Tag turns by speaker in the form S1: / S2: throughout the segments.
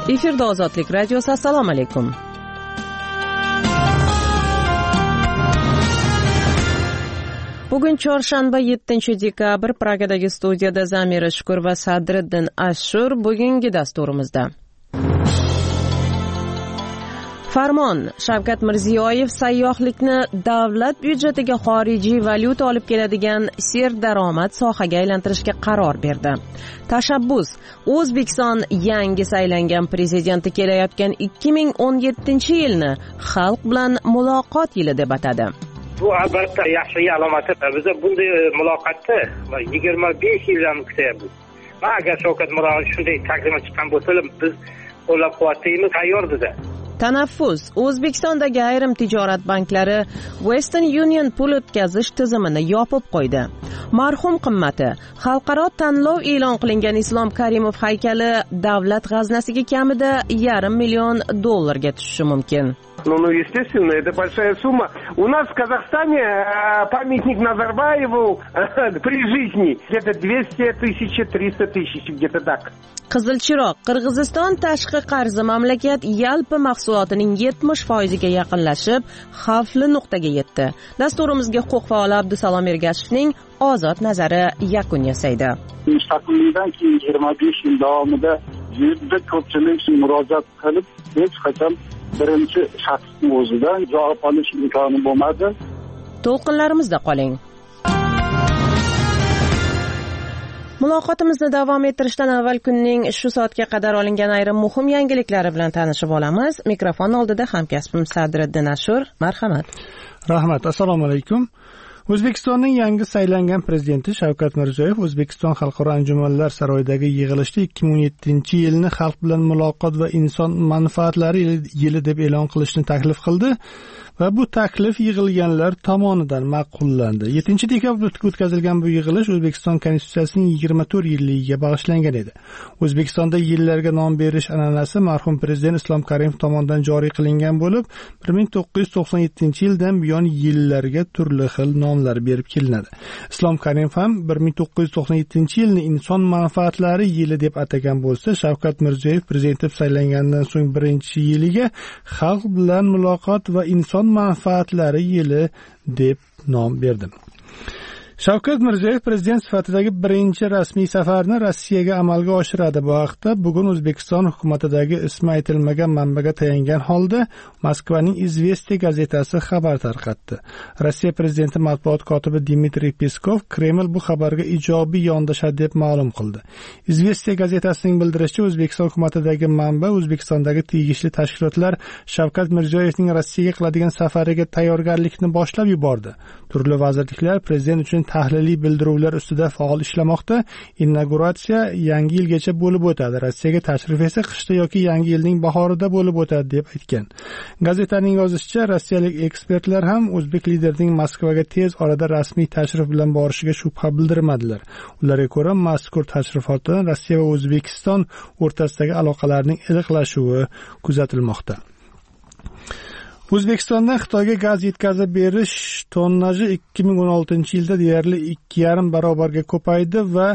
S1: Efirda Ozodlik radiosi. Assalomu alaykum. Bugun chorshanba 7-dekabr. Pragadagi studiyada Zamira Shukur va Sadriddin Ashur. Bugungi dasturimizda Farmon. Shavkat Mirziyoyev sayyohlikni davlat byudjetiga xorijiy valyuta olib keladigan serdaromad sohaga aylantirishga qaror berdi. Tashabbus. O'zbekiston yangi saylangan prezidenti kelayotgan 2017-yilni xalq bilan muloqot yili deb atadi.
S2: Bu albatta yaxshi alomati. Biz bunday muloqotni 25 yildan kutyapmiz. Agar Shavkat Mirziyoyev shunday taklif chiqqan bo'lsa, biz qo'llab-quvvatlaymiz, tayyormiz.
S1: Tanaffus. O'zbekistondagi ayrim tijorat banklari Western Union pul o'tkazish tizimini yopib qo'ydi. Marhum qimmati. Xalqaro tanlov e'lon qilingan Islom Karimov haykali davlat g'aznasiga kamida $500 million tushishi mumkin.
S3: Ну, естественно, это большая сумма. У нас в Казахстане памятник Назарбаеву при жизни где-то 200 тысяч, 300 тысяч, где-то так.
S1: Qizil chiroq. Qirg'iziston tashqi qarzi mamlakat yalpi mahsulotining 70%ga yaqinlashib, xavfli nuqtaga yetdi. Dasturimizga huquq faoli Abdusalom Ergashevning ozod nazari yakun yasaydi.
S4: Mustaqillikdan keyin 25 yil davomida juda ko'pchilik murojaat qilib, hech qachon birinchi shaxsning o'zidan javob olish imkoni bo'lmadi.
S1: To'lqinlarimizda qoling. Muloqotimizni davom ettirishdan avval kunning shu soatga qadar olingan ayrim muhim yangiliklari bilan tanishib olamiz. Mikrofon oldida hamkasbim Sadriddin Ashur. Marhamat.
S5: Rahmat. Assalomu alaykum. O'zbekistonning yangi saylangan prezidenti Shavkat Mirziyoyev O'zbekiston xalqaro anjumanlar saroyidagi yig'ilishda 2017-yilni xalq bilan muloqot va inson manfaatlari yili deb e'lon qilishni taklif qildi va bu taklif yig'ilganlar tomonidan ma'qullandi. 7-dekabrda o'tkazilgan bu yig'ilish O'zbekiston Konstitutsiyasining 24 yilligiga bag'ishlangan edi. O'zbekistonda yillarga nom berish an'anasi marhum prezident Islom Karimov tomonidan joriy qilingan bo'lib, 1997-yildan buyon yillarga turli xil nomlar berib kelinadi. Islom Karimov ham 1997-yilni inson manfaatlari yili deb atagan bo'lsa, Shavkat Mirziyoyev prezident etib saylangandan so'ng birinchi yiliga xalq bilan muloqot va inson manfaatlari yili deb nom berdi. Shavkat Mirziyoyev prezident sifatidagi birinchi rasmiy safarni Rossiyaga amalga oshiradi. Bu haqda bugun O'zbekiston hukumatidagi ismi aytilmagan manbaga tayangan holda Moskvaning Izvestiya gazetasi xabar tarqatdi. Rossiya prezidenti matbuot kotibi Dmitriy Peskov Kreml bu xabarga ijobiy yondashadi deb ma'lum qildi. Izvestiya gazetasining bildirishicha, O'zbekiston hukumatidagi manba O'zbekistondagi tegishli tashkilotlar Shavkat Mirziyoyevning Rossiyaga qiladigan safariga tayyorgarlikni boshlab yubordi. Turli vazirliklar prezident uchun tahliliy bildiruvlar ustida faol ishlamoqda. Inauguratsiya yangi yilgacha bo'lib o'tadi. Rossiyaga tashrif esa qishda yoki yangi yilning bahorida bo'lib o'tadi deb aytgan. Gazetaning yozishicha, rossiyalik ekspertlar ham o'zbek liderining Moskvaga tez orada rasmiy tashrif bilan borishiga shubha bildirmadilar. Ularga ko'ra, mazkur tashrifotdan Rossiya va O'zbekiston o'rtasidagi aloqalarning iliqlashuvi kuzatilmoqda. O'zbekistondan Xitoyga gaz yetkazib berish tonnaji 2016-yilda deyarli 2,5 barobarga ko'paydi va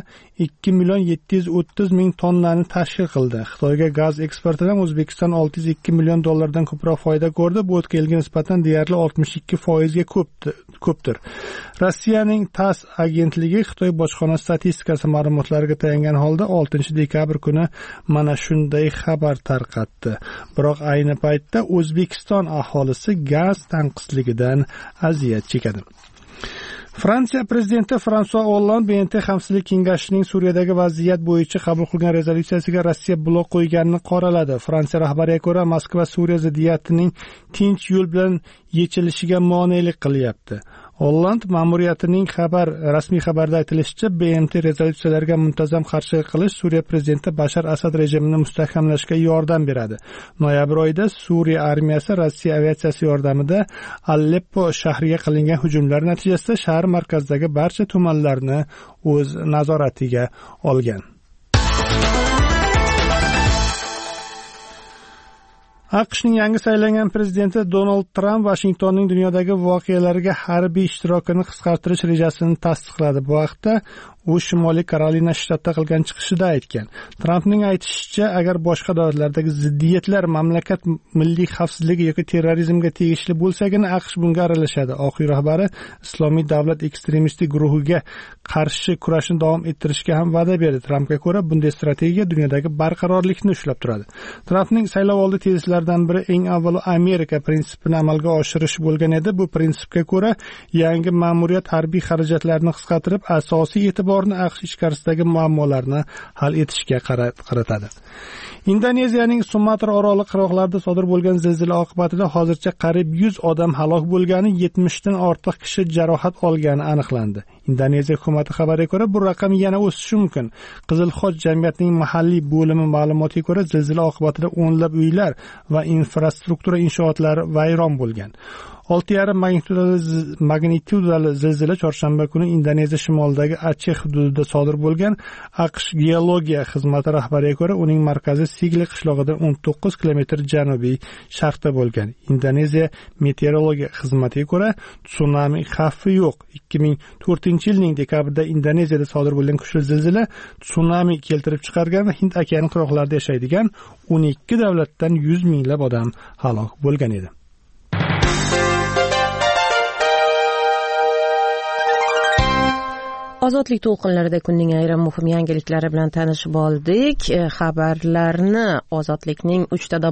S5: 2,730,000 tonnani tashkil qildi. Xitoyga gaz eksportidan O'zbekiston $602 million ko'proq foyda ko'rdi. Bu o'tgan yilga nisbatan deyarli 62% ga ko'pdir. Rossiyaning TASS agentligi Xitoy bojxona statistikasi ma'lumotlariga tayangan holda 6-dekabr kuni mana shunday xabar tarqatdi. Biroq ayni paytda O'zbekiston aholisi gaz tanqisligidan aziyat chekadi. Fransiya prezidenti François Hollande BNT Xavfsizlik kengashining Suriyadagi vaziyat bo'yicha qabul qilgan rezolyutsiyasiga Rossiya blok qo'yganini qoraladi. Fransiya rahbariga ko'ra, Moskva Suriya ziddiyatining tinch yo'l bilan yechilishiga monelik qilyapti. Holland ma'muriyatining rasmiy xabarda aytilishicha, BMT rezolyutsiyalariga muntazam qarshilik qilish Suriya prezidenti Bashar Asad rejimini mustahkamlashga yordam beradi. Noyabr oyida Suriya armiyasi Rossiya aviatsiyasi yordamida Aleppo shahriga qilingan hujumlar natijasida shahar markazidagi barcha tumanlarni o'z nazoratiga olgan. AQShning yangi saylangan prezidenti Donald Tramp Vashingtonning dunyodagi voqealarga harbiy ishtirokini qisqartirish rejasini tasdiqladi. Bu haqda u Shimoliy Karolina shtatida qilgan chiqishida aytgan. Trampning aytishicha, agar boshqa davlatlardagi ziddiyatlar mamlakat milliy xavfsizligi yoki terrorizmga tegishli bo'lsagina AQSh bunga aralashadi. Oq uy rahbari Islomiy davlat ekstremistik guruhiga qarshi kurashni davom ettirishga ham va'da berdi. Trampga ko'ra, bunday strategiya dunyodagi barqarorlikni ushlab turadi. Trampning saylovoldi tezlaridan biri eng avvalo Amerika prinsipini amalga oshirish bo'lgan edi. Bu prinsipga ko'ra yangi ma'muriyat harbiy xarajatlarni qisqartirib, asosiy e'tiborni AQSh ichkarisidagi muammolarni hal etishga qaratadi. Indoneziyaning Sumatra oroli qirg'oqlarida sodir bo'lgan zilzila oqibatida hozircha qariyb 100 odam halok bo'lgani, 70 dan ortiq kishi jarohat olgani aniqlandi. Indoneziya hukumati xabariga ko'ra, bu raqam yana o'sishi mumkin. Qizil Xoch jamiyatining mahalliy bo'limi ma'lumotiga ko'ra, zilzila oqibatida o'nlab uylar va infrastruktura inshootlari vayron bo'lgan. 6,5 magnitudali zilzila chorshanba kuni Indoneziya shimolidagi Aceh hududida sodir bo'lgan. AQSh geologiya xizmati rahbariga ko'ra, uning markazi Sigli qishlog'idan 19 kilometr janubiy sharqda bo'lgan. Indoneziya meteorologiya xizmatiga ko'ra, tsunami xavfi yo'q. 2004-yilning dekabrida Indoneziyada sodir bo'lgan kuchli zilzila tsunami keltirib chiqargan va Hind okeani qirg'oqlarida yashaydigan 12 davlatdan 100 minglab odam halok bo'lgan edi.
S1: Ozodlik to'lqinlarida kunning ayrim muhim yangiliklari bilan tanishib oldik. Xabarlarni Ozodlikning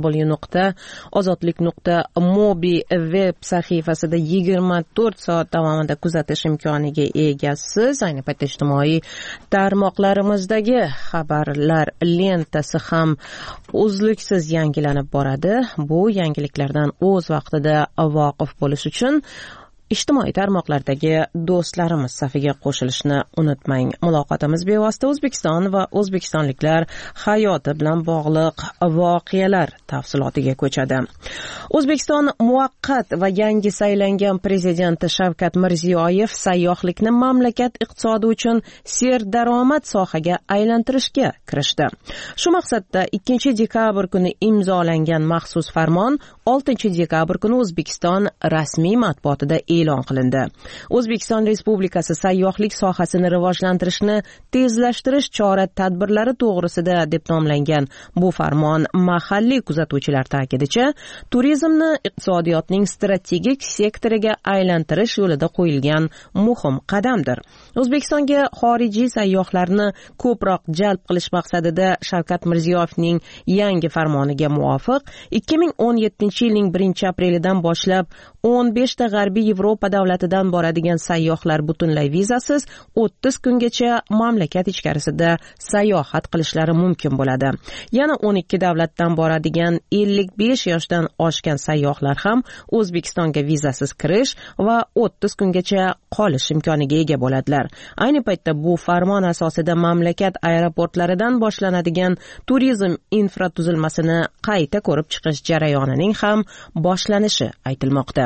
S1: 3w.ozodlik.mobi web sahifasida 24 soat davomida kuzatish imkoniga egasiz. Ayni paytda ijtimoiy tarmoqlarimizdagi xabarlar lentasi ham uzluksiz yangilanib boradi. Bu yangiliklardan o'z vaqtida voqif bo'lish uchun ijtimoiy tarmoqlardagi do'stlarimiz safiga qo'shilishni unutmang. Muloqotimiz bevosita O'zbekiston va o'zbekistonliklar hayoti bilan bog'liq voqealar tafsilotiga ko'chadi. O'zbekiston muvaqqat va yangi saylangan prezidenti Shavkat Mirziyoyev sayyohlikni mamlakat iqtisodi uchun serdaromad sohaga aylantirishga kirishdi. Shu maqsadda 2 dekabr kuni imzolangan maxsus farmon 6 dekabr kuni O'zbekiston rasmiy matbuotida e'lon qilindi. O'zbekiston Respublikasi sayyohlik sohasini rivojlantirishni tezlashtirish chora-tadbirlari to'g'risida deb nomlangan bu farmon mahalliy kuzatuvchilar ta'kidicha turizmni iqtisodiyotning strategik sektoriga aylantirish yo'lida qo'yilgan muhim qadamdir. O'zbekistonga xorijiy sayyohlarni ko'proq jalb qilish maqsadida Shavkat Mirziyoyevning yangi farmoniga muvofiq 2017-yilning 1-aprelidan boshlab 15 ta G'arbiy Yevropa davlatidan boradigan sayyohlar butunlay vizasiz 30 kungacha mamlakat ichkarisida sayohat qilishlari mumkin bo'ladi. Yana 12 davlatdan boradigan 55 yoshdan oshgan sayyohlar ham O'zbekistonga vizasiz kirish va 30 kungacha qolish imkoniga ega bo'ladilar. Ayni paytda bu farmon asosida mamlakat aeroportlaridan boshlanadigan turizm infratuzilmasini qayta ko'rib chiqish jarayonining ham boshlanishi aytilmoqda.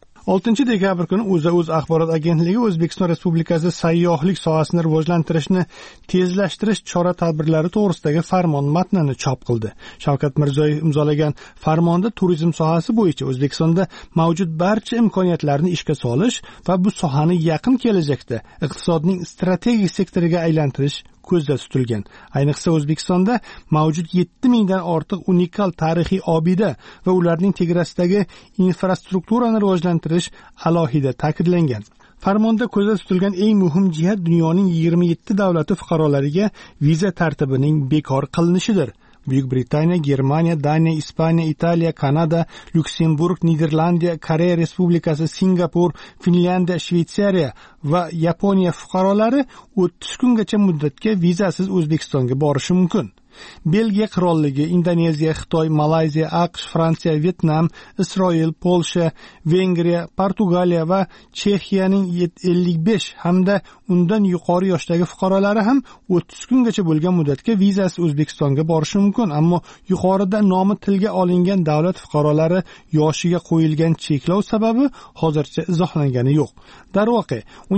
S5: 6 dekabr kuni O'zA axborot agentligi O'zbekiston Respublikasi sayyohlik sohasini rivojlantirishni tezlashtirish chora-tadbirlari to'g'risidagi farmon matnini chop qildi. Shavkat Mirziyoyev imzolagan farmonda turizm sohasi bo'yicha O'zbekistonda mavjud barcha imkoniyatlarni ishga solish va bu sohani yaqin kelajakda iqtisodning strategik sektoriga aylantirish ko'zda tutilgan. Ayniqsa O'zbekistonda mavjud 7000 dan ortiq unikal tarixiy obida va ularning chegarasidagi infrastrukturani rivojlantirish alohida ta'kidlangan. Farmonda ko'zda tutilgan eng muhim jihat dunyoning 27 davlati fuqarolariga viza tartibining bekor qilinishidir. Buyuk Britaniya, Germaniya, Daniya, Ispaniya, Italiya, Kanada, Lyuksemburg, Niderlandiya, Koreya Respublikasi, Singapur, Finlyandiya, Shveysariya va Yaponiya fuqarolari 30 kungacha muddatga vizasiz O'zbekistonga borishi mumkin. Belgiya qirolligi, Indoneziya, Xitoy, Malayziya, AQSh, Fransiya, Vyetnam, Isroil, Polsha, Vengriya, Portugaliya va Chexiyaning 55 hamda undan yuqori yoshdagi fuqarolari ham 30 kungacha bo'lgan muddatga vizasiz O'zbekistonga borishi mumkin, ammo yuqorida nomi tilga olingan davlat fuqarolari yoshiga qo'yilgan cheklov sababi hozircha izohlangani yo'q. Darvoqe,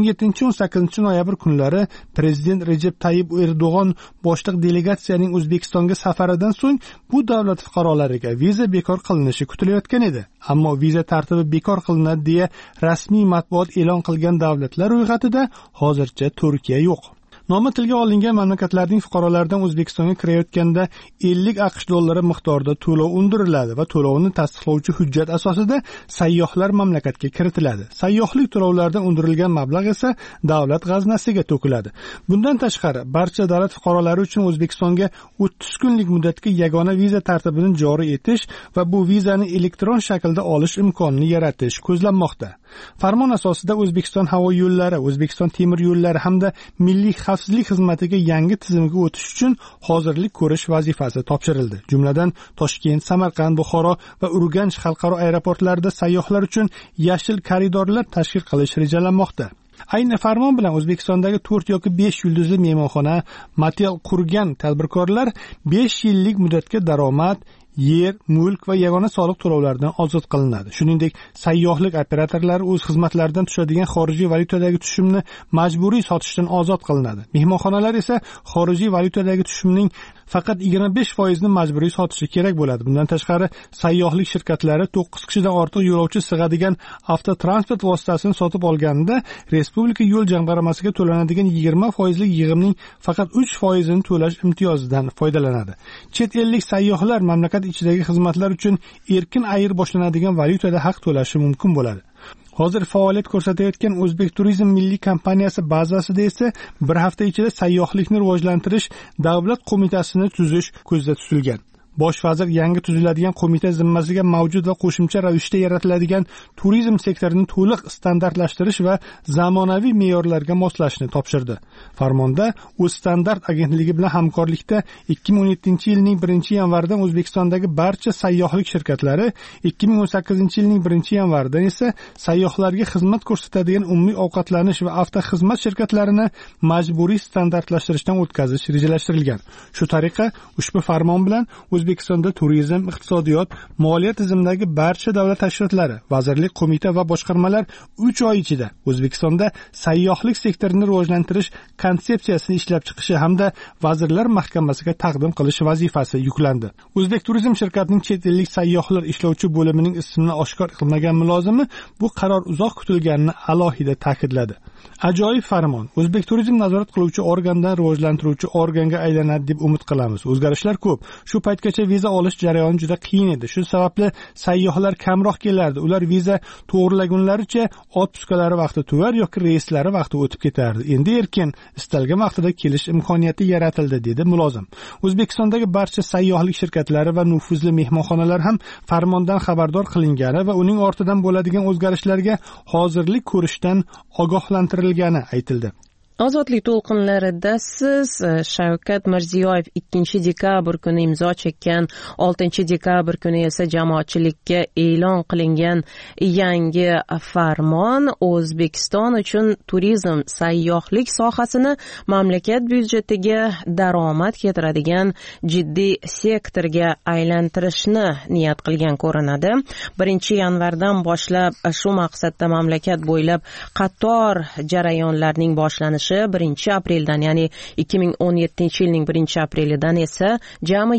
S5: 17-18 noyabr kunlari Prezident Recep Tayyip Erdo'g'on boshliq delegatsiyaning O'zbekistonga safaridan so'ng bu davlat fuqarolariga viza bekor qilinishi kutilayotgan edi. Ammo viza tartibi bekor qilinadi deya rasmiy matbuot e'lon qilgan davlatlar ro'yxatida hozircha Turkiya yo'q. Nomi tilga olingan mamlakatlarning fuqarolaridan O'zbekistonga kirayotganda 50 AQSh dollari miqdorida to'lov undiriladi va to'lovni tasdiqlovchi hujjat asosida sayyohlar mamlakatga kiritiladi. Sayyohlik to'lovlaridan undirilgan mablag' esa davlat g'aznasiga to'kiladi. Bundan tashqari, barcha davlat fuqarolari uchun O'zbekistonga 30 kunlik muddatga yagona viza tartibini joriy etish va bu vizani elektron shaklda olish imkonini yaratish ko'zlanmoqda. Farmon asosida O'zbekiston havo yo'llari, O'zbekiston temir yo'llari hamda Milliy xavfsizlik xizmatiga yangi tizimga o'tish uchun hozirlik ko'rish vazifasi topshirildi. Jumladan, Toshkent, Samarqand, Buxoro va Urganch xalqaro aeroportlarida sayyohlar uchun yashil koridorlar tashkil qilish rejalanmoqda. Ayni farmon bilan O'zbekistondagi 4 yoki 5 yulduzli mehmonxona, motel qurgan tadbirkorlar 5 yillik muddatga daromad, yer, mulk va yagona soliq to'lovlaridan ozod qilinadi. Shuningdek, sayyohlik operatorlari o'z xizmatlaridan tushadigan xorijiy valyutadagi tushumni majburiy sotishdan ozod qilinadi. Mehmonxonalar esa xorijiy valyutadagi tushumning faqat 25% ni majburiy sotishi kerak bo'ladi. Bundan tashqari, sayyohlik shirkatlari 9 kishidan ortiq yo'lovchi sig'adigan avtotransport vositasini sotib olganida respublika yo'l jamg'armasiga to'lanadigan 20% lik yig'imning faqat 3% ni to'lash imtiyozidan foydalanadi. Chet ellik sayyohlar mamlakat ichidagi xizmatlar uchun erkin boshlanadigan valyutada haq to'lashi mumkin bo'ladi. Hozir faoliyat ko'rsatayotgan O'zbek Turizm milliy kompaniyasi bazasida esa bir hafta ichida sayyohlikni rivojlantirish davlat qo'mitasini tuzish ko'zda tutilgan. Bosh vazir yangi tuziladigan qo'mita zimmasiga mavjud va qo'shimcha ravishda yaratiladigan turizm sektorini to'liq standartlashtirish va zamonaviy me'yorlarga moslashni topshirdi. Farmonda O'zstandart agentligi bilan hamkorlikda 2017-yilning 1-yanvaridan O'zbekistondagi barcha sayyohlik shirkatlari, 2018-yilning 1-yanvaridan esa sayyohlarga xizmat ko'rsatadigan umumiy ovqatlanish va avtoxizmat shirkatlarini majburiy standartlashtirishdan o'tkazish rejalashtirilgan. Shu tariqa ushbu farmon bilan O'zbekistonda turizm, iqtisodiyot, moliya tizimidagi barcha davlat tashkilotlari, vazirlik, qo'mita va boshqarmalar 3 oy ichida O'zbekistonda sayyohlik sektorini rivojlantirish konsepsiyasini ishlab chiqishi hamda vazirlar mahkamasiga taqdim qilish vazifasi yuklandi. O'zbek turizm shirkatining chet ellik sayyohlar ishlovchi bo'limining ismini oshkor qilmagan mulozimi bu qaror uzoq kutilganini alohida ta'kidladi. Ajoyib farmon O'zbek turizm nazorat qiluvchi organdan rivojlantiruvchi organga aylanadi deb umid qilamiz. O'zgarishlar ko'p. Shu paytgacha viza olish jarayoni juda qiyin edi. Shu sababli sayyohlar kamroq kelardi. Ular viza to'g'rilagunlaricha otpuskalari vaqti tugar yoki reyslari vaqti o'tib ketardi. Endi erkin istalgan vaqtida kelish imkoniyati yaratildi, dedi mulozim. O'zbekistondagi barcha sayyohlik shirkatlari va nufuzli mehmonxonalar ham farmondan xabardor qilingani va uning ortidan bo'ladigan o'zgarishlarga hozirlik ko'rishdan ogohlantirilgani aytildi.
S1: Ozodlik to'lqinlarida siz Shavkat Mirziyoyev 2-dekabr kuni imzo chekkan, 6-dekabr kuni esa jamoatchilikka e'lon qilingan yangi farmon O'zbekiston uchun turizm, sayyohlik sohasini mamlakat byudjetiga daromad keltiradigan jiddiy sektorga aylantirishni niyat qilgan ko'rinadi. 1-yanvardan boshlab shu maqsadda mamlakat bo'ylab qator jarayonlarning boshlanishi 1-apreldan, ya'ni 2017-yilning 1-aprelidan esa jami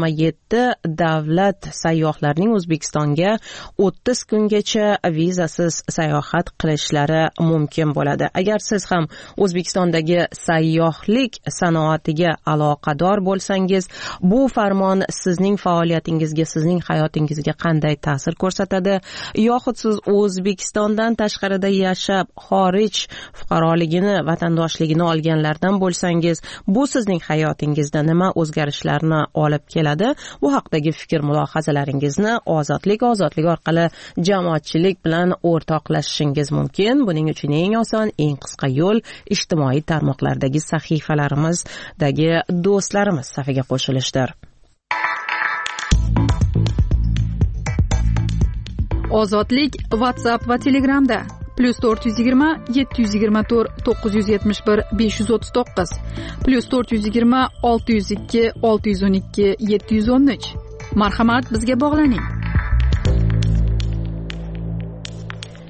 S1: 27 davlat sayyohlarning O'zbekistonga 30 kungacha vizasiz sayohat qilishlari mumkin bo'ladi. Agar siz ham O'zbekistondagi sayyohlik sanoatiga aloqador bo'lsangiz, bu farmon sizning faoliyatingizga, sizning hayotingizga qanday ta'sir ko'rsatadi? Yoxud siz O'zbekistondan tashqarida yashab, xorij fuqaroligini, vatandoshligini olganlardan bo'lsangiz, bu sizning hayotingizda nima o'zgarishlarni olib keladi? Bu haqdagi fikr-mulohazalaringizni ozodlik orqali jamoatchilik bilan o'rtoqlashishingiz mumkin. Buning uchun eng oson, eng qisqa yo'l ijtimoiy tarmoqlardagi sahifalarimizdagi do'stlarimiz safiga qo'shilishdir.
S6: Ozodlik WhatsApp va Telegramda +420 724 971 539 +420 602 612 713. Marhamat, bizga bog'laning.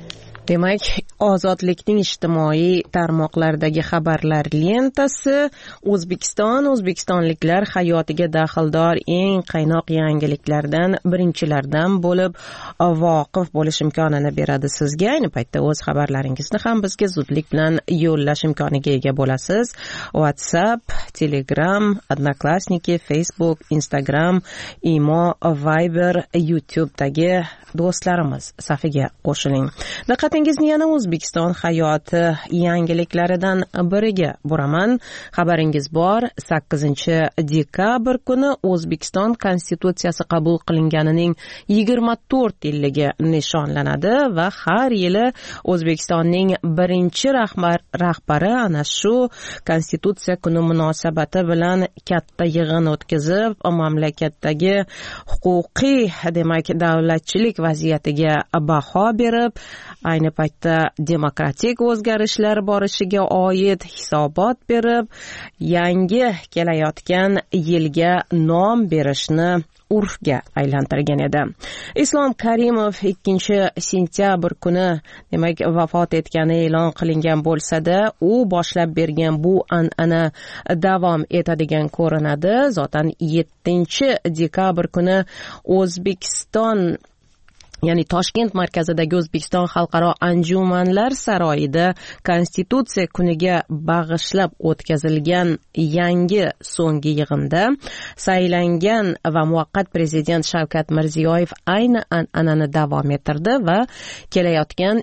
S1: Demak, Ozodlikning ijtimoiy tarmoqlardagi xabarlar lentasi o'zbekistonliklar hayotiga daxldor eng qaynoq yangiliklardan birinchilardan bo'lib voqif bo'lish imkonini beradi sizga. Ayni paytda o'z xabarlaringizni ham bizga zudlik bilan yo'llash imkoniga ega bo'lasiz. WhatsApp, Telegram, Odnoklassniki, Facebook, Instagram, Imo, Viber, YouTube'dagi do'stlarimiz safiga qo'shiling. Diqqatingizni yana O'zbekiston hayoti yangiliklaridan biriga buraman. Xabaringiz bor, 8-dekabr kuni O'zbekiston Konstitutsiyasi qabul qilinganining 24 yilligi nishonlanadi va har yili O'zbekistonning birinchi rahbari ana shu Konstitutsiya kuni munosabati bilan katta yig'in o'tkazib, mamlakatdagi huquqiy, demak, davlatchilik vaziyatiga baho berib, ayni paytda demokratik o'zgarishlar borishiga oid hisobot berib, yangi kelayotgan yilga nom berishni urfga aylantirgan edi. Islom Karimov 2-sentyabr kuni demak vafot etgani e'lon qilingan bo'lsa-da, u boshlab bergan bu an'ana davom etadigan ko'rinadi. Zotan 7-dekabr kuni O'zbekiston, ya'ni Toshkent markazidagi O'zbekiston xalqaro anjumanlar saroyida Konstitutsiya kuniga bag'ishlab o'tkazilgan yangi so'nggi yig'inda saylangan va muvaqqat prezident Shavkat Mirziyoyev ayni an'anani davom ettirdi va kelayotgan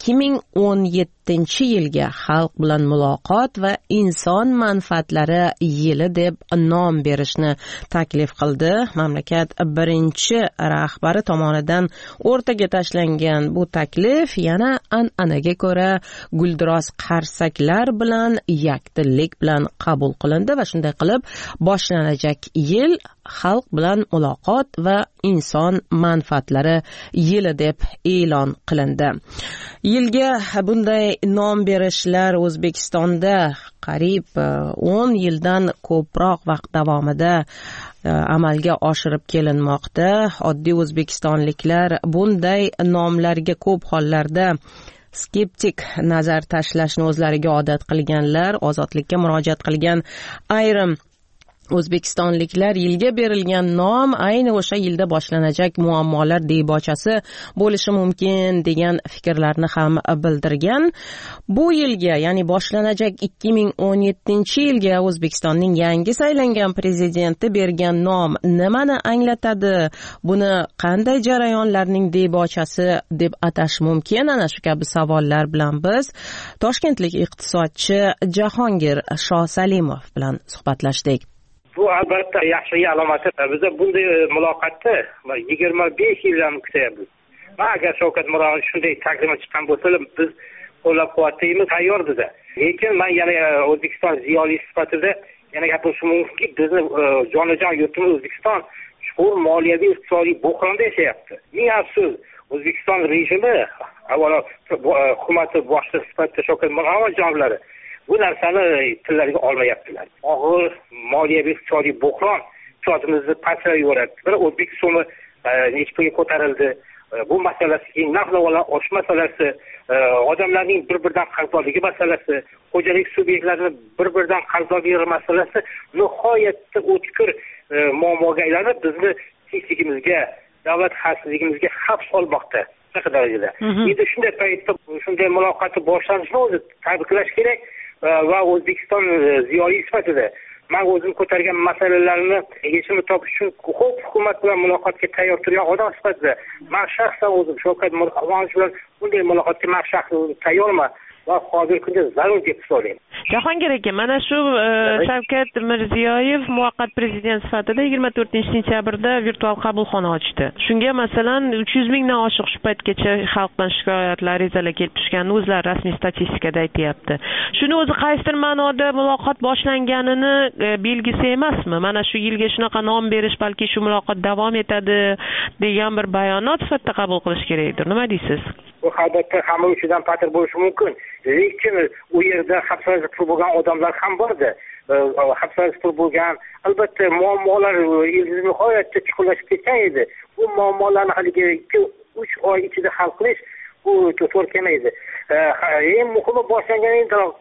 S1: 2017-yilga xalq bilan muloqot va inson manfaatlari yili deb nom berishni taklif qildi. Mamlakat birinchi rahbari tomonidan o'rtaga tashlangan bu taklif yana an'anaga ko'ra guldiroz qarsaklar bilan, yakdillik bilan qabul qilindi va shunday qilib boshlanajak yil xalq bilan muloqot va inson manfaatlari yili deb e'lon qilindi. Yilga bunday nom berishlar O'zbekistonda qariyb 10 yildan ko'proq vaqt davomida amalga oshirib kelinmoqda. Oddiy o'zbekistonliklar bunday nomlarga ko'p hollarda skeptik nazar tashlashni o'zlariga odat qilganlar. Ozodlikka murojaat qilgan ayrim o'zbekistonliklar yilga berilgan nom ayni o'sha yilda boshlanajak muammolar debochasi bo'lishi mumkin degan fikrlarni ham bildirgan. Bu yilga, ya'ni boshlanajak 2017-yilga O'zbekistonning yangi saylangan prezidenti bergan nom nimani anglatadi? Buni qanday jarayonlarning debochasi deb atash mumkin? Ana shu kabi savollar bilan biz toshkentlik iqtisodchi Jahongir Shosalimov bilan suhbatlashdik.
S2: Bu albatta yaxshi alomati. Biz bunday muloqotni 25 yildan kutyapmiz. Agar Shavkat Mirziyoyev shunday taklif chiqqan bo'lsa, biz qo'llab-quvvatlaymiz, tayyor biza. Lekin men yana O'zbekiston ziyolisi sifatida yana gapirishim mumkinki, bizni jonajon yurtimiz O'zbekiston chuqur moliyaviy iqtisodiy bo'hronda yashayapti. Eng afsus, O'zbekiston rejimi, avvalo hukumati boshliq sifatida Shavkat Mirziyoyev janoblari bu narsani tillariga olmayaptilar. Og'ir moliyaviy iqtisodiy bo'hron iqtisodimizni pasayib yuboradi. Bir o'zbek so'mi necha pulga ko'tarildi. Bu masalasi, narx-navolar oshish masalasi, odamlarning bir-biridan qarzdorligi masalasi, xo'jalik subyektlarining bir-biridan qarzdorligi masalasi nihoyatda o'tkir muammoga aylanib, bizni tinchligimizga, davlat xavfsizligimizga xavf solmoqda. Shunday darajada. Endi shunday paytda shunday muloqotni boshlanishini o'zi tabriklash kerak. Va O'zbekiston ziyoliy sifatida men o'zim ko'targan masalalarni yechimini topish uchun ko'p hukumat bilan muloqotga tayyor turgan odam sifatida men shaxsan o'zim Shavkat Mirziyoyev bilan bunday muloqotga men shaxsan tayyorman va hozirgi kunda zarur deb hisoblayman.
S7: Jahongir aka, mana shu Shavkat Mirziyoyev muvaqqat prezident sifatida 24-sentyabrda virtual qabulxona ochdi. Shunga masalan 300 mingdan oshiq shu paytgacha xalqdan shikoyatlar, arizalar kelib tushganini o'zlari rasmiy statistikada aytayapti. Shuni o'zi qaysidir ma'noda muloqot boshlanganini belgisi emasmi? Mana shu yilga shunaqa nom berish, balki shu muloqot davom etadi degan bir bayonot sifatida qabul qilish kerakdir. Nima deysiz?
S2: Bu albatta hamma uchidan patir bo'lishi mumkin. Lekin u yerda hafsalasida turib bo'lgan odamlar ham bordi. Hafsalasida turib bo'lgan, albatta muammolar nihoyatda chuqurlashib ketgan edi. Bu muammolarni haligi 2-3 oy ichida hal qilish bu to'g'ri kelmaydi. Eng muhimi boshlangan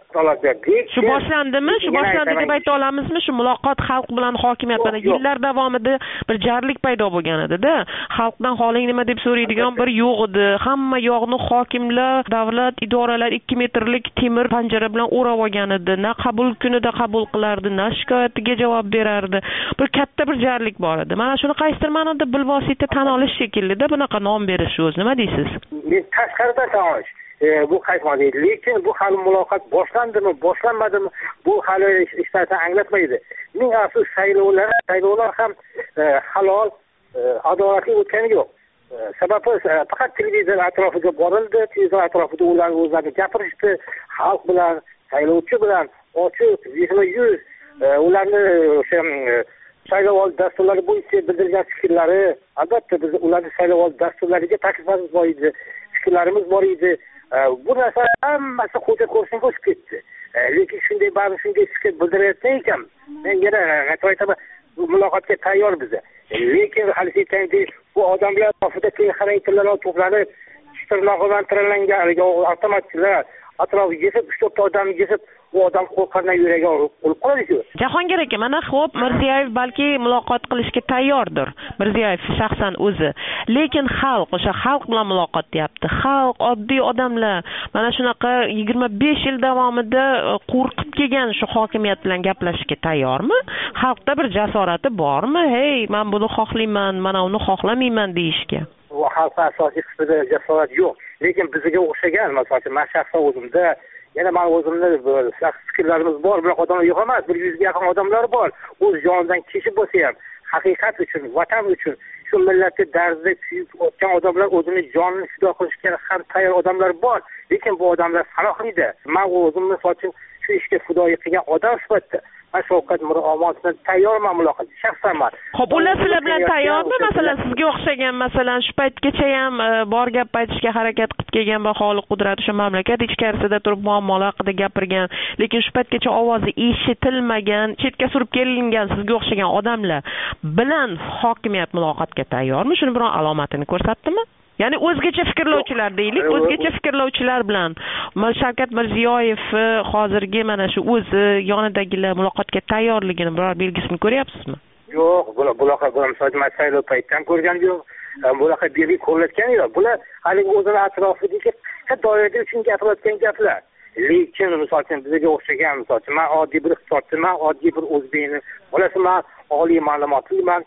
S7: shu boshlandimi? Shu boshlandi deb ayta olamizmi? Shu muloqot xalq bilan hokimiyat bilan yillar davomida bir jarlik paydo bo'lgan edi-da. Xalqdan holing nima deb so'raydigan bir yo'q edi. Hamma yoqni hokimlar, davlat idoralar 2 metrlik temir panjara bilan o'rab olgan edi. Na qabul kunida qabul qilardi, na shikoyatiga javob berardi. Bir katta bir jarlik bor edi. Mana shuni qaysidir ma'noda bilvosita tan olish shekilli-da bunaqa nom berish o'zi. Nima deysiz?
S2: Men tashqaridan tan olish. Bu qaytmaydi. Lekin bu hali muloqot boshlandimi, boshlanmadimi, bu hali hech narsa anglatmaydi. Ming afsus, saylovlar ham halol, adolatli o'tgani yo'q. Sababi faqat televizor atrofiga borildi, televizor atrofida ular o'zlarini gapirishdi, xalq bilan, saylovchi bilan ochiq, yuzma-yuz ularni o'sha saylovoldi dasturlari bo'yicha bildirgan fikrlari, albatta biz ularning saylovoldi dasturlariga takliflarimiz bor edi, fikrlarimiz bor edi. Bu narsa hammasi xo'ja ko'rishga o'tib ketdi. Lekin shunday baribir shunday fikr bildirayotgan ekan, men yana aytaman, muloqotga tayyor biz. Lekin hali aytgandek, bu odamlar atrofida keng xarakterlar to'planib, tirnog'i bilan tiralangan avtomatchilar atrofiga yetib, 3-4 odam yetib, u odam qo'rqardan yuragi olib qoladi-ku.
S7: Jahongir aka, mana xo'p, Mirziyoyev balki muloqot qilishga tayyordir. Mirziyoyev shaxsan o'zi. Lekin xalq, o'sha xalq bilan muloqot deyapti. Xalq, oddiy odamlar mana shunaqa 25 yil davomida qo'rqib kelgan shu hokimiyat bilan gaplashishga tayyormi? Xalqda bir jasorati bormi? Hey, men buni xohlayman, mana uni xohlamayman deyishga.
S2: Bu xalqning asosiy qismida jasorat yo'q. Lekin bizga o'xshagan, masalan, men shaxsan o'zimda yana men o'zimni shaxsiy fikrlarimiz bor, biroq odamlar yo'q emas, 100 ga yaqin odamlar bor. O'z jonidan kechib bo'lsa ham, haqiqat uchun, vatan uchun, shu millatga dardida kuyib o'tgan odamlar, o'zini jonini fido qilishga ham tayyor odamlar bor. Lekin bu odamlar sanoqli-da. Men o'zimni sochim shu ishga fidoyi qilgan odam sifatida Shavkat Miromonovdan tayyorman muloqot shaxsanman.
S7: Xo'p, ular sizlar bilan tayyormi? Masalan, sizga o'xshagan, masalan, shu paytgacha ham bor gap aytishga harakat qilib kelgan va Xoliq Qudrat o'sha mamlakat ichkarisida turib muammolar haqida gapirgan, lekin shu paytgacha ovozi eshitilmagan, chetga surib kelingan sizga o'xshagan odamlar bilan hokimiyat muloqotga tayyormi? Shuni biron alomatini ko'rsatdimi? Ya'ni o'zgacha fikrlovchilar deylik, o'zgacha fikrlovchilar bilan Shavkat Mirziyoyev hozirgi mana shu o'zi yonidagilar muloqotga tayyorligini biror belgisini ko'ryapsizmi?
S2: Yo'q, bunaqa misol saylov paytdan ko'rgan yo'q. Bunaqa belgi ko'rilayotgani yo'q. Bular haligi o'zini atrofidagi qisqa doirada uchun gapirayotgan gaplar. Lekin misol uchun bizga o'xshagan, misol uchun men oddiy bir iqtisodchiman, oddiy bir o'zbekni bolasi, men oliy ma'lumotliman,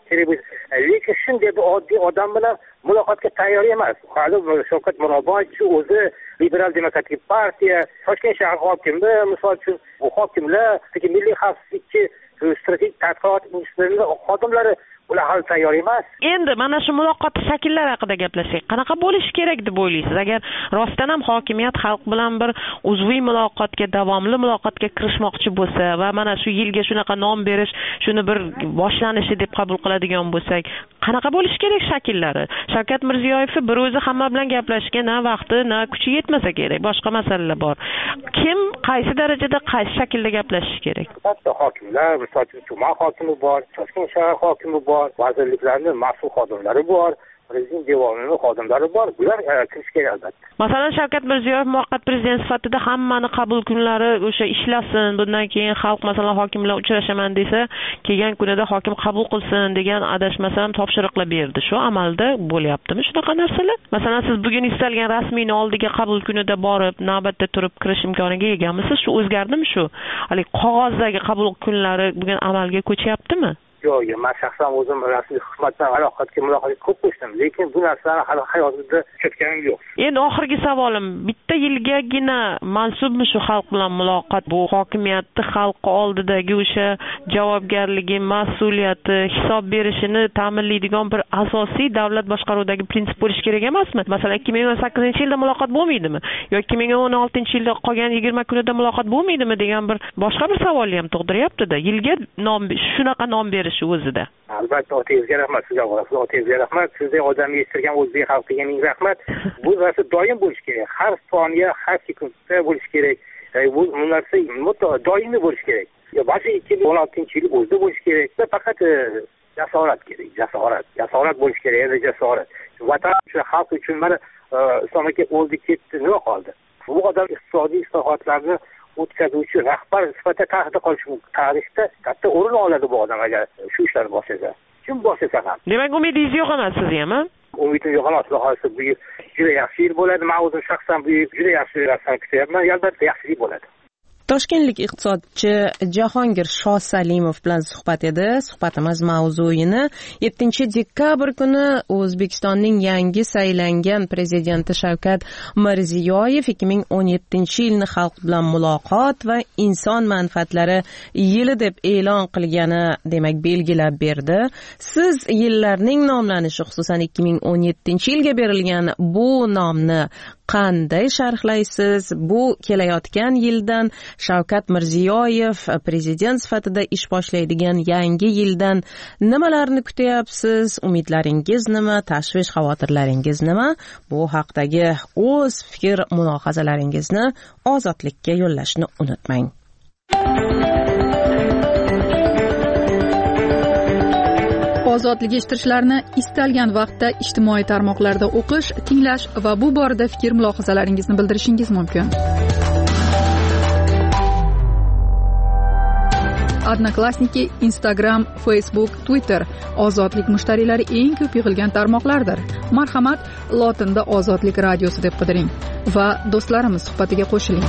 S2: lekin shunday bir oddiy odam bilan muloqotga tayyor emas. Hali Shavkat Miromonovich o'zi Liberal demokratik partiya, Toshkent shahar hokimi, misol uchun bu hokimlar, milliy xavfsizlikka strategik tadqiqot institutlarining xodimlari ular hali tayyor emas.
S7: Endi mana shu muloqot shakllari haqida gaplashsak, qanaqa bo'lishi kerak deb o'ylaysiz? Agar rostdan ham hokimiyat xalq bilan bir uzviy muloqotga, davomli muloqotga kirishmoqchi bo'lsa va mana shu yilga shunaqa nom berish, shuni bir boshlanishi deb qabul qiladigan bo'lsak, qanaqa bo'lishi kerak shakllari? Shavkat Mirziyoyev bir o'zi hamma bilan gaplashishga na vaqti, na kuchi yetmasa kerak. Boshqa masalalar bor. Kim qaysi darajada, qaysi shaklda gaplashishi kerak?
S2: Hatto hokimlar, misol uchun tuman hokimi bor, Toshkent shahar hokimi bor, vazirliklarning mas'ul xodimlari bor, prezident devonining xodimlari bor. Bular kirish kerak albatta.
S7: Masalan, Shavkat Mirziyoyev muvaqqat prezident sifatida hammani qabul kunlari o'sha ishlasin, bundan keyin xalq masalan hokim bilan uchrashaman desa, kelgan kunida hokim qabul qilsin degan adashmasam topshiriqlar berdi. Shu amalda bo'lyaptimi shunaqa narsalar? Masalan, siz bugun istalgan rasmiyni oldiga qabul kunida borib, navbatda turib kirish imkoniga egamisiz? Shu o'zgardimi shu? Hali qog'ozdagi qabul kunlari bugun amalga ko'chyaptimi?
S2: Yo'q, men shaxsan o'zim rasmiy xizmatdan muloqotga ko'p qo'shdim, lekin bu narsalarni hali hayotimda ko'rganim yo'q.
S7: Endi oxirgi savolim, bitta yilgagina mansubmi shu xalq bilan muloqot? Bu hokimiyatni xalq oldidagi o'sha javobgarligi, mas'uliyati, hisob berishini ta'minlaydigan bir asosiy davlat boshqaruvidagi prinsip bo'lishi kerak emasmi? Masalan, 2018-yilda muloqot bo'lmaydimi? Yoki 2016-yilda qolgan 20 kunida muloqot bo'lmaydimi degan bir boshqa bir savolni ham tug'diryapti-da. Yilga shunaqa nom berish o'zida.
S2: Albatta, otangizga rahmat, sizga otangizga rahmat, sizdek odamni yetishtirgan o'zbek xalqiga ming rahmat. Bu narsa doim bo'lishi kerak. Har soniya, har sekundda bo'lishi kerak. Bu narsa doimiy bo'lishi kerak. Boshqa 2016-yil o'zida bo'lishi kerak. Faqat jasorat kerak, jasorat bo'lishi kerak, jasorat. vatan uchun, xalq uchun mana Islom aka o'ldi ketdi, nima qoldi? Bu odam iqtisodiy islohotlarni o'tkazuvchi rahbar sifatida tarixda qolishi mumkin. Tarixda katta o'rin oladi bu odam agar shu ishlarni boshlasa. Kim boshlasa ham.
S7: Demak, umidingiz yo'q emas siz ham, a?
S2: Umidim yo'q emas. Xudo bu yil juda yaxshi yil bo'ladi. Men o'zim shaxsan bu yil juda yaxshi narsa kutyapman. Albatta yaxshilik bo'ladi.
S1: Toshkentlik iqtisodchi Jahongir Shosalimov bilan suhbat edi. Suhbatimiz mavzuyini 7-dekabr kuni O'zbekistonning yangi saylangan prezidenti Shavkat Mirziyoyev 2017-yilni xalq bilan muloqot va inson manfaatlari yili deb e'lon qilgani, demak, belgilab berdi. Siz yillarning nomlanishi, xususan 2017-yilga berilgan bu nomni qanday sharhlaysiz? Bu kelayotgan yildan Shavkat Mirziyoyev prezident sifatida ish boshlaydigan yangi yildan nimalarni kutyapsiz? Umidlaringiz nima? Tashvish, xavotirlaringiz nima? Bu haqdagi o'z fikr mulohazalaringizni Ozodlikka yo'llashni unutmang.
S6: Ozodlik eshittirishlarni istalgan vaqtda ijtimoiy tarmoqlarda o'qish, tinglash va bu borada fikr mulohazalaringizni bildirishingiz mumkin. Odnoklassniki, Instagram, Facebook, Twitter Ozodlik mushtariylari eng ko'p yig'ilgan tarmoqlardir. Marhamat, lotinda Ozodlik radiosi deb qidiring va do'stlarimiz suhbatiga qo'shiling.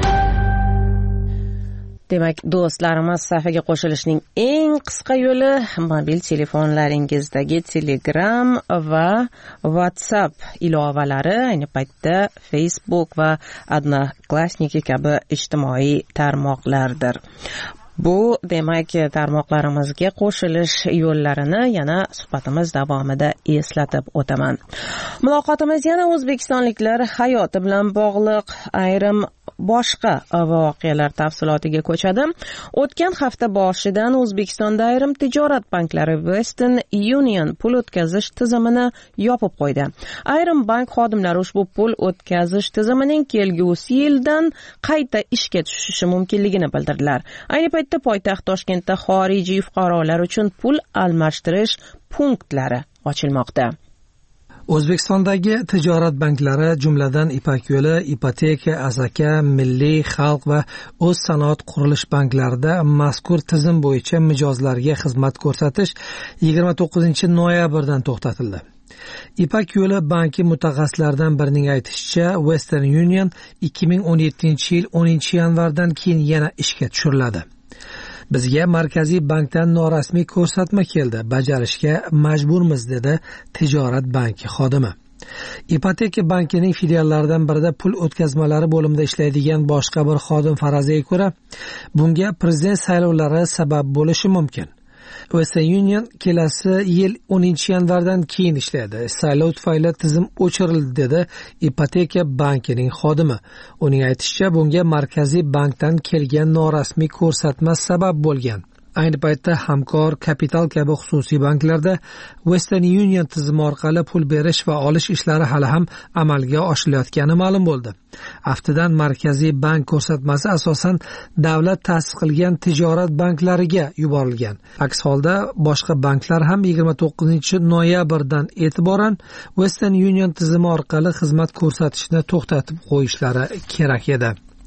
S1: Demak, do'stlarimiz safiga qo'shilishning eng qisqa yo'li mobil telefonlaringizdagi Telegram va WhatsApp ilovalari, ayni paytda Facebook va Odnoklassniki kabi ijtimoiy tarmoqlardir. Bu, demak, tarmoqlarimizga qo'shilish yo'llarini yana suhbatimiz davomida eslatib o'taman. Muloqotimiz yana o'zbekistonliklar hayoti bilan bog'liq ayrim boshqa voqealar tafsilotiga ko'chadi. O'tgan hafta boshidan O'zbekistonda ayrim tijorat banklari Western Union pul o'tkazish tizimini yopib qo'ydi. Ayrim bank xodimlari ushbu pul o'tkazish tizimining kelgusi yildan qayta ishga tushishi mumkinligini bildirdilar. Ayni paytda poytaxt Toshkentda xorijiy fuqarolar uchun pul almashtirish punktlari ochilmoqda.
S8: O'zbekistondagi tijorat banklari, jumladan Ipak yo'li, Ipoteka, Asaka, Milliy, Xalq va O'z sanoat qurilish banklarida mazkur tizim bo'yicha mijozlarga xizmat ko'rsatish 29-noyabrdan to'xtatildi. Ipak yo'li banki mutaxassislaridan birining aytishicha, Western Union 2017-yil 10-yanvardan keyin yana ishga tushiriladi. Bizga markaziy bankdan norasmiy ko'rsatma keldi, bajarishga majburmiz, dedi tijorat banki xodimi. Ipoteka bankining filiallaridan birida pul o'tkazmalari bo'limida ishlaydigan boshqa bir xodim faraziga ko'ra, bunga prezident saylovlari sabab bo'lishi mumkin. Western Union kelasi yil 10-yanvardan keyin ishlaydi. Saylov tufayli tizim o'chirildi, dedi Ipoteka bankining xodimi. Uning aytishicha, bunga markaziy bankdan kelgan norasmiy ko'rsatma sabab bo'lgan. Ayni paytda Hamkor, Kapital kabi xususiy banklarda Western Union tizimi orqali pul berish va olish ishlari hali ham amalga oshirilayotgani ma'lum bo'ldi. Aftidan markaziy bank ko'rsatmasi asosan davlat ta'sis qilgan tijorat banklariga yuborilgan. Aks holda boshqa banklar ham 29-noyabrdan e'tiboran Western Union tizimi orqali xizmat ko'rsatishni to'xtatib qo'yishlari kerak edi.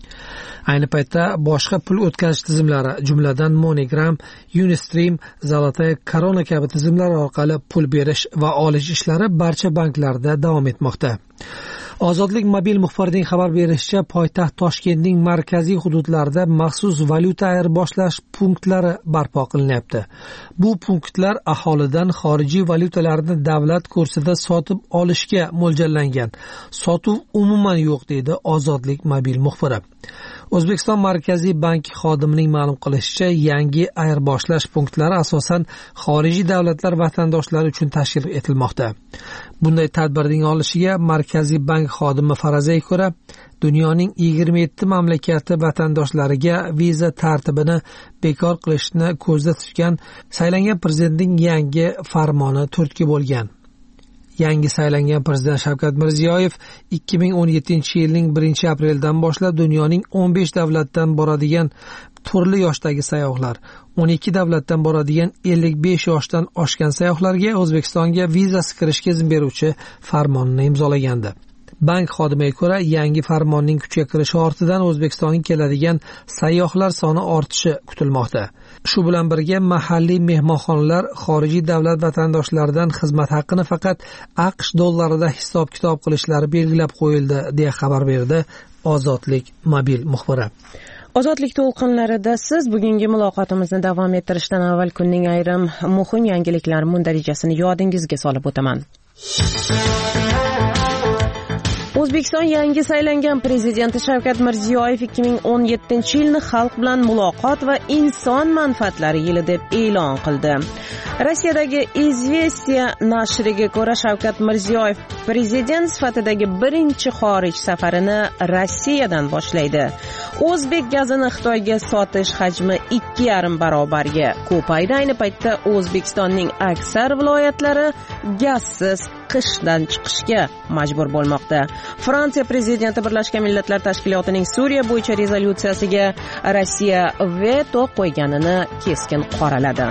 S8: Ayni paytda boshqa pul o'tkazish tizimlari, jumladan MoneyGram, Unistream, Zolotoy Korona kabi tizimlar orqali pul berish va olish ishlari barcha banklarda davom etmoqda. Ozodlik mobil muxbirining xabar berishicha, poytaxt Toshkentning markaziy hududlarida maxsus valyuta ayirboshlash punktlari barpo qilinyapti. Bu punktlar aholidan xorijiy valyutalarni davlat kursida sotib olishga mo'ljallangan. Sotuv umuman yo'q, deydi Ozodlik mobil muxbiri. O'zbekiston Markaziy banki xodimining ma'lum qilishicha, yangi ayirboshlash punktlari asosan xorijiy davlatlar vatandoshlari uchun tashkil etilmoqda. Bunday tadbirning olishiga Markaziy bank xodimi faraziga ko'ra, dunyoning 27 mamlakati vatandoshlariga viza tartibini bekor qilishni ko'zda tutgan saylangan prezidentning yangi farmoni turtki bo'lgan. Yangi saylangan prezident Shavkat Mirziyoyev 2017-yilning 1-aprelidan boshlab dunyoning 15 davlatdan boradigan turli yoshdagi sayyohlar, 12 davlatdan boradigan 55 yoshdan oshgan sayyohlarga O'zbekistonga vizasiz kirishga izn beruvchi farmonni imzolagandi. Bank xodimiga ko'ra, yangi farmonning kuchga kirishi ortidan O'zbekistonga keladigan sayyohlar soni ortishi kutilmoqda. Shu bilan birga mahalliy mehmonxonalar xorijiy davlat vatandoshlaridan xizmat haqqini faqat AQSh dollarida hisob-kitob qilishlari belgilab qo'yildi, deya xabar berdi Ozodlik mobil muxbiri.
S1: Ozodlik to'lqinlarida siz bugungi muloqotimizni davom ettirishdan avval kunning ayrim muhim yangiliklari mundarijasini yodingizga solib o'taman. O'zbekiston yangi saylangan prezidenti Shavkat Mirziyoyev 2017-yilni xalq bilan muloqot va inson manfaatlari yili deb e'lon qildi. Rossiyadagi Izvestiya nashriga ko'ra, Shavkat Mirziyoyev prezident sifatidagi birinchi xorij safarini Rossiyadan boshlaydi. O'zbek gazini Xitoyga sotish hajmi 2,5 barobarga ko'paydi. Ayni paytda O'zbekistonning aksar viloyatlari gazsiz qishdan chiqishga majbur bo'lmoqda. Fransiya prezidenti Birlashgan Millatlar Tashkilotining Suriya bo'yicha rezolyutsiyasiga Rossiya veto qo'yganini keskin qoraladi.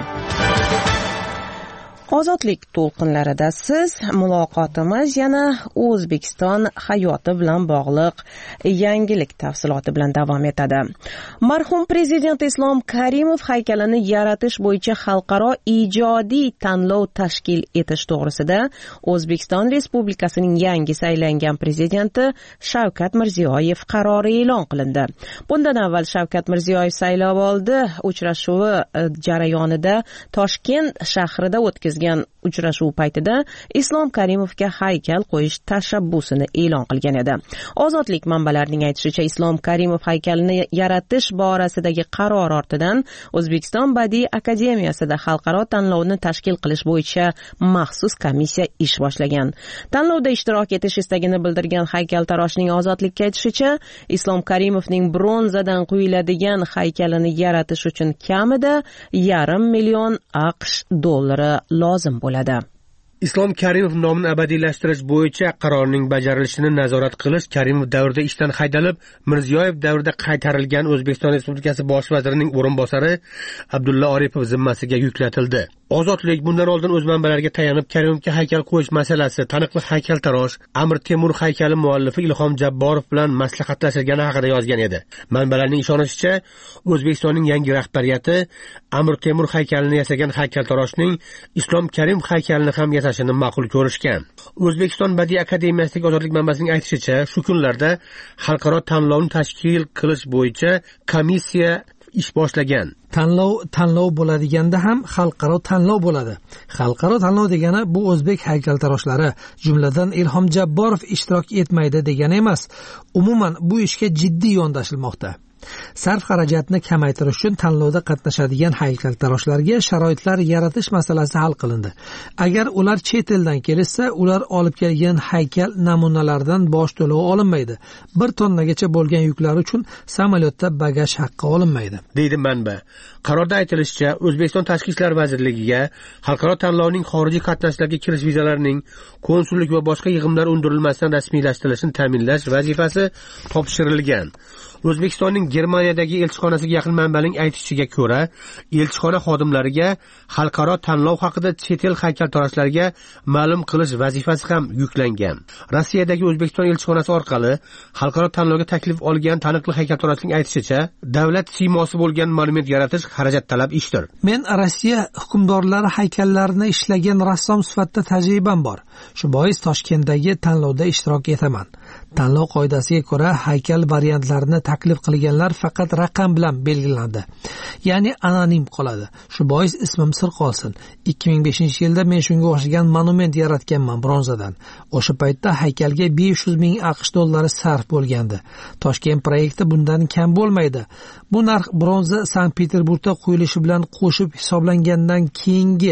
S1: Ozodlik to'lqinlarida siz muloqotimiz yana O'zbekiston hayoti bilan bog'liq yangilik tafsiloti bilan davom etadi. Marhum prezident Islom Karimov haykalini yaratish bo'yicha xalqaro ijodiy tanlov tashkil etish to'g'risida O'zbekiston Respublikasining yangi saylangan prezidenti Shavkat Mirziyoyev qarori e'lon qilindi. Bundan avval Shavkat Mirziyoyev saylovoldi uchrashuvi jarayonida Toshkent shahrida o'tkazgan uchrashuv paytida Islom Karimovga haykal qo'yish tashabbusini e'lon qilgan edi. Ozodlik manbalarining aytishicha, Islom Karimov haykalini yaratish borasidagi qaror ortidan O'zbekiston Badiiy akademiyasida xalqaro tanlovni tashkil qilish bo'yicha maxsus komissiya ish boshlagan. Tanlovda ishtirok etish istagini bildirgan haykaltaroshning Ozodlikka aytishicha, Islom Karimovning bronzadan quyiladigan haykalini yaratish uchun kamida $500 million AQSh dollari lozim bo'ladi.
S9: Islom Karimov nomini abadiylashtirish bo'yicha qarorning bajarilishini nazorat qilish Karimov davrida ishdan haydalib, Mirziyoyev davrida qaytarilgan O'zbekiston Respublikasi bosh vazirining o'rinbosari Abdulla Oripov zimmasiga yuklatildi. Ozodlik bundan oldin o'z manbalariga tayanib Karimovga haykal qo'yish masalasi taniqli haykaltarosh Amir Temur haykali muallifi Ilhom Jabborov bilan maslahatlashilgani haqida yozgan edi. Manbalarning ishonishicha, O'zbekistonning yangi rahbariyati Amir Temur haykalini yasagan haykaltaroshning Islom Karimov haykalini ham yasashini ma'qul ko'rishgan. O'zbekiston Badiiy akademiyasidagi Ozodlik manbasining aytishicha, shu kunlarda xalqaro tanlovni tashkil qilish bo'yicha komissiya ish boshlagan.
S8: Tanlov bo'ladiganda ham xalqaro tanlov bo'ladi. Xalqaro tanlov degani bu o'zbek haykaltaroshlari, jumladan Ilhom Jabborov ishtirok etmaydi degani emas. Umuman bu ishga jiddiy yondashilmoqda. Sarf xarajatni kamaytirish uchun tanlovda qatnashadigan haykaltaroshlarga sharoitlar yaratish masalasi hal qilindi. Agar ular chet eldan kelsa, ular olib kelgan haykal namunalaridan boj to'lovi olinmaydi. 1 tonnagacha bo'lgan yuklar uchun samolyotda bagaj haqqi olinmaydi,
S9: deydi manba. Qarorda aytilishicha, O'zbekiston Tashqi ishlar vazirligiga xalqaro tanlovning xorijiy qatnashlarga kirish vizalarining konsullik va boshqa yig'imlar undirilmasdan rasmiylashtirilishini ta'minlash vazifasi topshirilgan. O'zbekistonning Germaniyadagi elchixonasiga yaqin manbaning aytishiga ko'ra, elchixona xodimlariga xalqaro tanlov haqida chet el haykaltaroshlariga ma'lum qilish vazifasi ham yuklangan. Rossiyadagi O'zbekiston elchixonasi orqali xalqaro tanlovga taklif olgan taniqli haykaltaroshning aytishicha, davlat siymosi bo'lgan monument yaratish xarajat talab ishdir.
S8: Men Rossiya hukmdorlari haykallarini ishlagan rassom sifatida tajribam bor. Shu bois Toshkentdagi tanlovda ishtirok etaman. Tanlov qoidasiga ko'ra haykal variantlarini taklif qilganlar faqat raqam bilan belgilanadi. Ya'ni anonim qoladi. Shu bois ismim sir qolsin. 2005-yilda men shunga o'xshagan monument yaratganman bronzadan. O'sha paytda haykalga 500 ming AQSh dollari sarf bo'lgandi. Toshkent proyekti bundan kam bo'lmaydi. Bu narx bronza Sankt-Peterburgda qo'yilishi bilan qo'shib hisoblangandan keyingi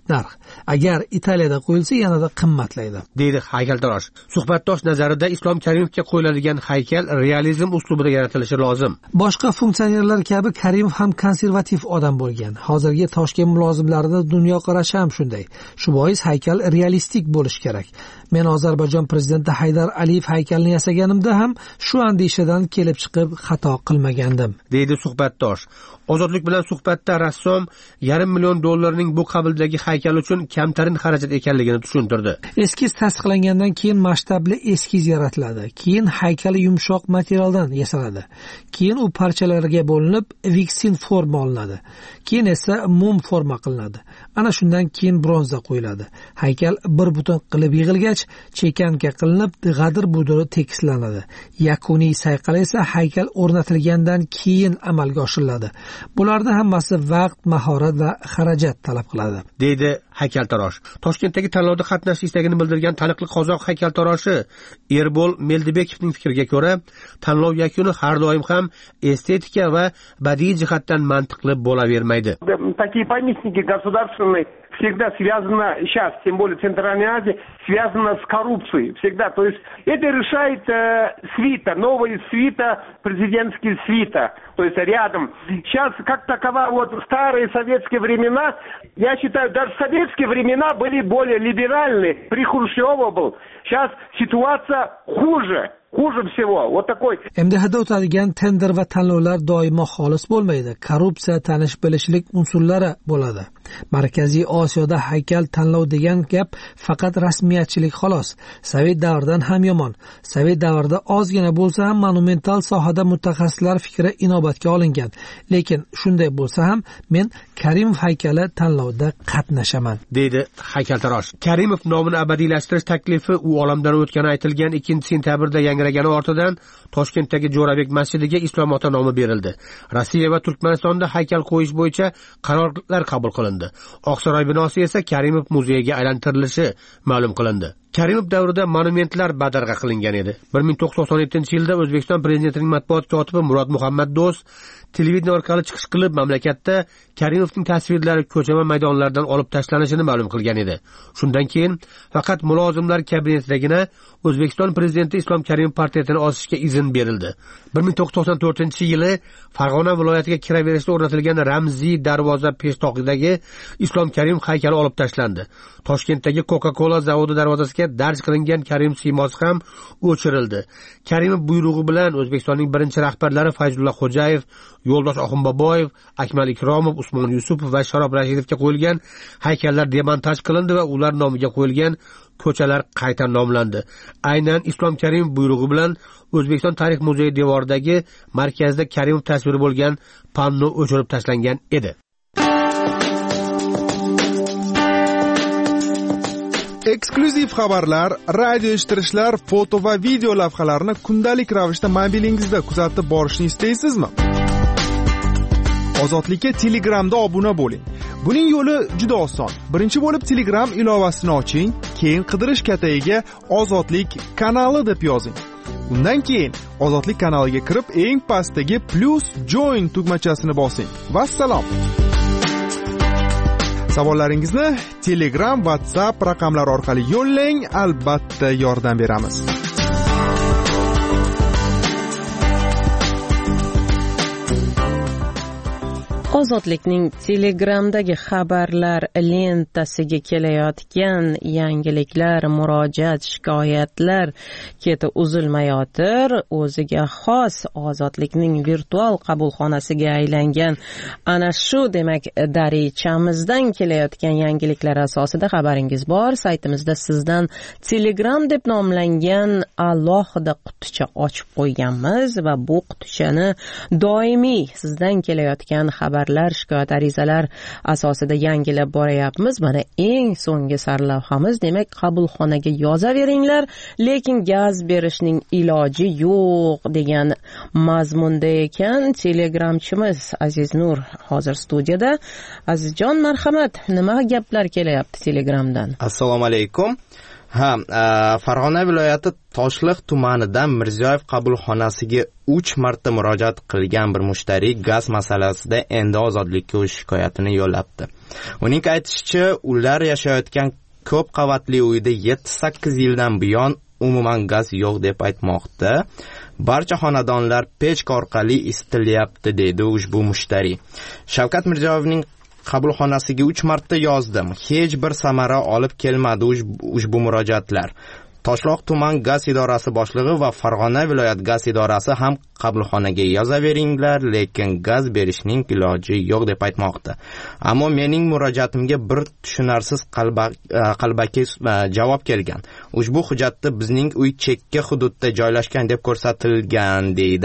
S8: narx. Agar Italiyada qo'yilsa yanada qimmatlaydi,
S9: deydi haykaltarosh. Suhbatdosh nazarida Islom Karimovga qo'yiladigan haykal realizm uslubida yaratilishi lozim.
S8: Boshqa funksionerlar kabi Karimov ham konservativ odam bo'lgan. Hozirgi Toshkent mulozimlarida dunyoqarashi ham shunday. Shu bois haykal realistik bo'lishi kerak. Men Ozarbayjon prezidenti Haydar Aliyev haykalini yasaganimda ham shu andishadan kelib chiqib xato qilmagandim,
S9: deydi suhbatdosh. Ozodlik bilan suhbatda rassom $500 million bu qabildagi haykal uchun kamtarin xarajat ekanligini tushuntirdi.
S8: Eskiz tasdiqlangandan keyin masshtabli eskiz yaratiladi. Keyin haykal yumshoq materialdan yasaladi. Keyin u parchalarga bo'linib, viksin forma olinadi. Keyin esa mum forma qilinadi. Ana shundan keyin bronza qo'yiladi. Haykal bir butun qilib yig'ilgach, chekanka qilinib, g'adir buduri tekislanadi. Yakuniy sayqal esa haykal o'rnatilgandan keyin amalga oshiriladi. Bularda hammasi vaqt, mahorat va xarajat talab qiladi,
S9: deydi haykaltarosh. Toshkentdagi tanlovda qatnashish istagini bildirgan taniqli qozoq haykaltaroshi Erbol Meldibekovning fikriga ko'ra, tanlov yakuni har doim ham estetika va badiiy jihatdan mantiqli bo'lavermaydi.
S3: Такие памятники государственные всегда связано сейчас, тем более в Центральной Азии, связано с коррупцией всегда. То есть это решает свита, новая свита, президентские свита. То есть рядом. Сейчас как такова вот старые советские времена, я считаю, даже советские времена были более либеральные. При Хрущеве был. Сейчас ситуация хуже. Хуже всего. Вот такой.
S8: MDHda o'tadigan tender va tanlovlar doimo xolis bo'lmaydi. Korrupsiya, tanish-bilishlik unsurlari bo'ladi. Markaziy Osiyoda haykal tanlov degan gap faqat rasmiyatchilik xolos. Sovet davridan ham yomon. Sovet davrida ozgina bo'lsa ham monumental sohada mutaxassislar fikri inobatga olingan. Lekin shunday bo'lsa ham men Karimov haykali tanlovda qatnashaman,
S9: deydi haykaltarosh. Karimov nomini abadiylashtirish taklifi u olamdan o'tgani aytilgan 2-sentabrda yangragani ortidan Toshkentdagi Jo'rabek masjidiga Islom ota nomi berildi. Rossiya va Turkmanistonda haykal qo'yish bo'yicha qarorlar qabul qilindi. Oqsaroy binosi esa Karimov muzeyiga aylantirilishi ma'lum qilindi. Karimov davrida monumentlar badarg'a qilingan edi. 1997-yilda O'zbekiston prezidentining matbuot kotibi Murod Muhammad Do'st televideniya orqali chiqish qilib mamlakatda Karimovning tasvirlari ko'chama maydonlardan olib tashlanishini ma'lum qilgan edi. Shundan keyin faqat mulozimlar kabinetidagina O'zbekiston prezidenti Islom Karimov portretini osishga izn berildi. 1994-yili Farg'ona viloyatiga kiraverishda o'rnatilgan ramziy darvoza peshtoqidagi Islom Karimov haykali olib tashlandi. Toshkentdagi Coca-Cola zavodi darvozasiga darj qilingan Karim siymosi ham o'chirildi. Karimov buyrug'i bilan O'zbekistonning birinchi rahbarlari Fayzulla Xo'jayev, Yo'ldosh Oxunboboyev, Akmal Ikromov, Usmon Yusupov va Sharob Rashidovga qo'yilgan haykallar demontaj qilindi va ular nomiga qo'yilgan ko'chalar qayta nomlandi. Aynan Islom Karimov buyrug'i bilan O'zbekiston tarix muzeyi devoridagi markazda Karimov tasviri bo'lgan panno o'chirib tashlangan edi.
S10: Eksklyuziv xabarlar, radio eshittirishlar, foto va video lavhalarni kundalik ravishda mobilingizda kuzatib borishni istaysizmi? Ozodlikka Telegramda obuna bo'ling. Buning yo'li juda oson. Birinchi bo'lib Telegram ilovasini oching, keyin qidirish katagiga Ozodlik kanali deb yozing. Undan keyin Ozodlik kanaliga kirib, eng pastdagi +join tugmachasini bosing. Vassalom. Savollaringizni Telegram, WhatsApp raqamlari orqali yo'llang, albatta yordam beramiz.
S1: Ozodlikning Telegramdagi xabarlar lentasiga kelayotgan yangiliklar, murojaat, shikoyatlar keti uzilmayotir. O'ziga xos Ozodlikning virtual qabulxonasiga aylangan ana shu demak darichamizdan kelayotgan yangiliklar asosida xabaringiz bor. Saytimizda sizdan Telegram deb nomlangan alohida quticha ochib qo'yganmiz va bu qutichani doimiy sizdan kelayotgan xabarlar, shikoyat, arizalar asosida yangilab boryapmiz. Mana eng so'nggi sarlavhamiz, demak qabulxonaga yozaveringlar, lekin gaz berishning iloji yo'q degan mazmunda ekan. Telegramchimiz Aziz Nur hozir studiyada. Azizjon, marhamat, nima gaplar kelyapti Telegramdan?
S11: Assalomu alaykum. Farg'ona viloyati Toshliq tumanidan Mirziyoyev qabulxonasiga 3 marta murojaat qilgan bir mushtariy gaz masalasida endi ozodlikka o'z shikoyatini yo'llabdi. Uning aytishicha, ular yashayotgan ko'p qavatli uyda 7-8 yildan buyon umuman gaz yo'q deb aytmoqda. Barcha xonadonlar pechka orqali isitilyapti, deydi ushbu mushtariy. Shavkat Mirziyoyevning qabulxonasiga 3 marta yozdim. Hech bir samara olib kelmadi ushbu murojaatlar. Toshloq tuman gaz idorasi boshlig'i va Farg'ona viloyat gaz idorasi ham qabulxonaga yozaveringlar, lekin gaz berishning iloji yo'q deb aytmoqda. Ammo mening murojaatimga bir tushunarsiz qalbaki javob kelgan. Ushbu hujjatda bizning uy chekka hududda joylashgan deb ko'rsatilgan, deydi.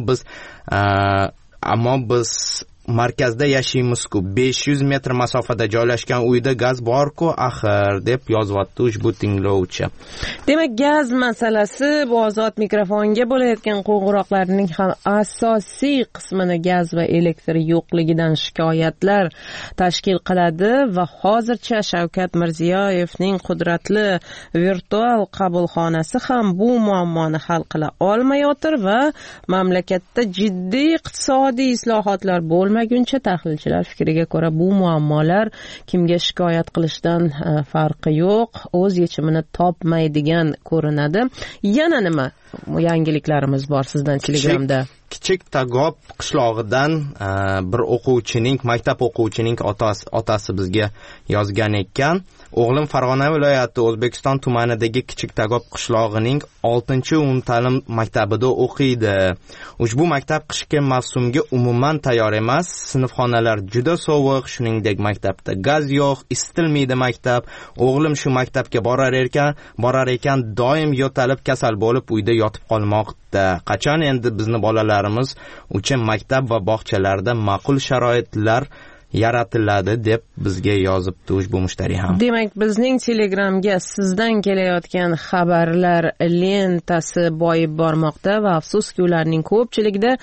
S11: Ammo biz markazda yashaymiz-ku, 500 metr masofada joylashgan uyda gaz bor-ku axir, deb yozyapti ushbu tinglovchi.
S1: Demak, gaz masalasi bu ozod mikrofonga bo'layotgan qo'ng'iroqlarning ham asosiy qismini gaz va elektr yo'qligidan shikoyatlar tashkil qiladi va hozircha Shavkat Mirziyoyevning qudratli virtual qabulxonasi ham bu muammoni hal qila olmayotir va mamlakatda jiddiy iqtisodiy islohotlar bo'lmaguncha tahlilchilar fikriga ko'ra bu muammolar kimga shikoyat qilishdan farqi yo'q, o'z yechimini topmaydigan ko'rinadi. Yana nima yangiliklarimiz bor sizdan Telegramda?
S11: Kichik Tagob qishlog'idan bir o'quvchining, maktab o'quvchining otasi bizga yozgan ekan. O'g'lim Farg'ona viloyati O'zbekiston tumanidagi Kichik Tagob qishlog'ining 6-umumta'lim maktabida o'qiydi. Ushbu maktab qishki mavsumga umuman tayyor emas. Sinfxonalar juda sovuq, shuningdek maktabda gaz yo'q, isitilmaydi maktab. O'g'lim shu maktabga borar ekan doim yo'talib kasal bo'lib uyda yotib qolmoqda. Qachon endi bizni bolalarimiz uchun maktab va bog'chalarda ma'qul sharoitlar yaratiladi deb bizga yozibdi ushbu mushtariy ham.
S1: Demak, bizning Telegramga sizdan kelayotgan xabarlar lentasi boyib bormoqda va afsuski ularning ko'pchiligida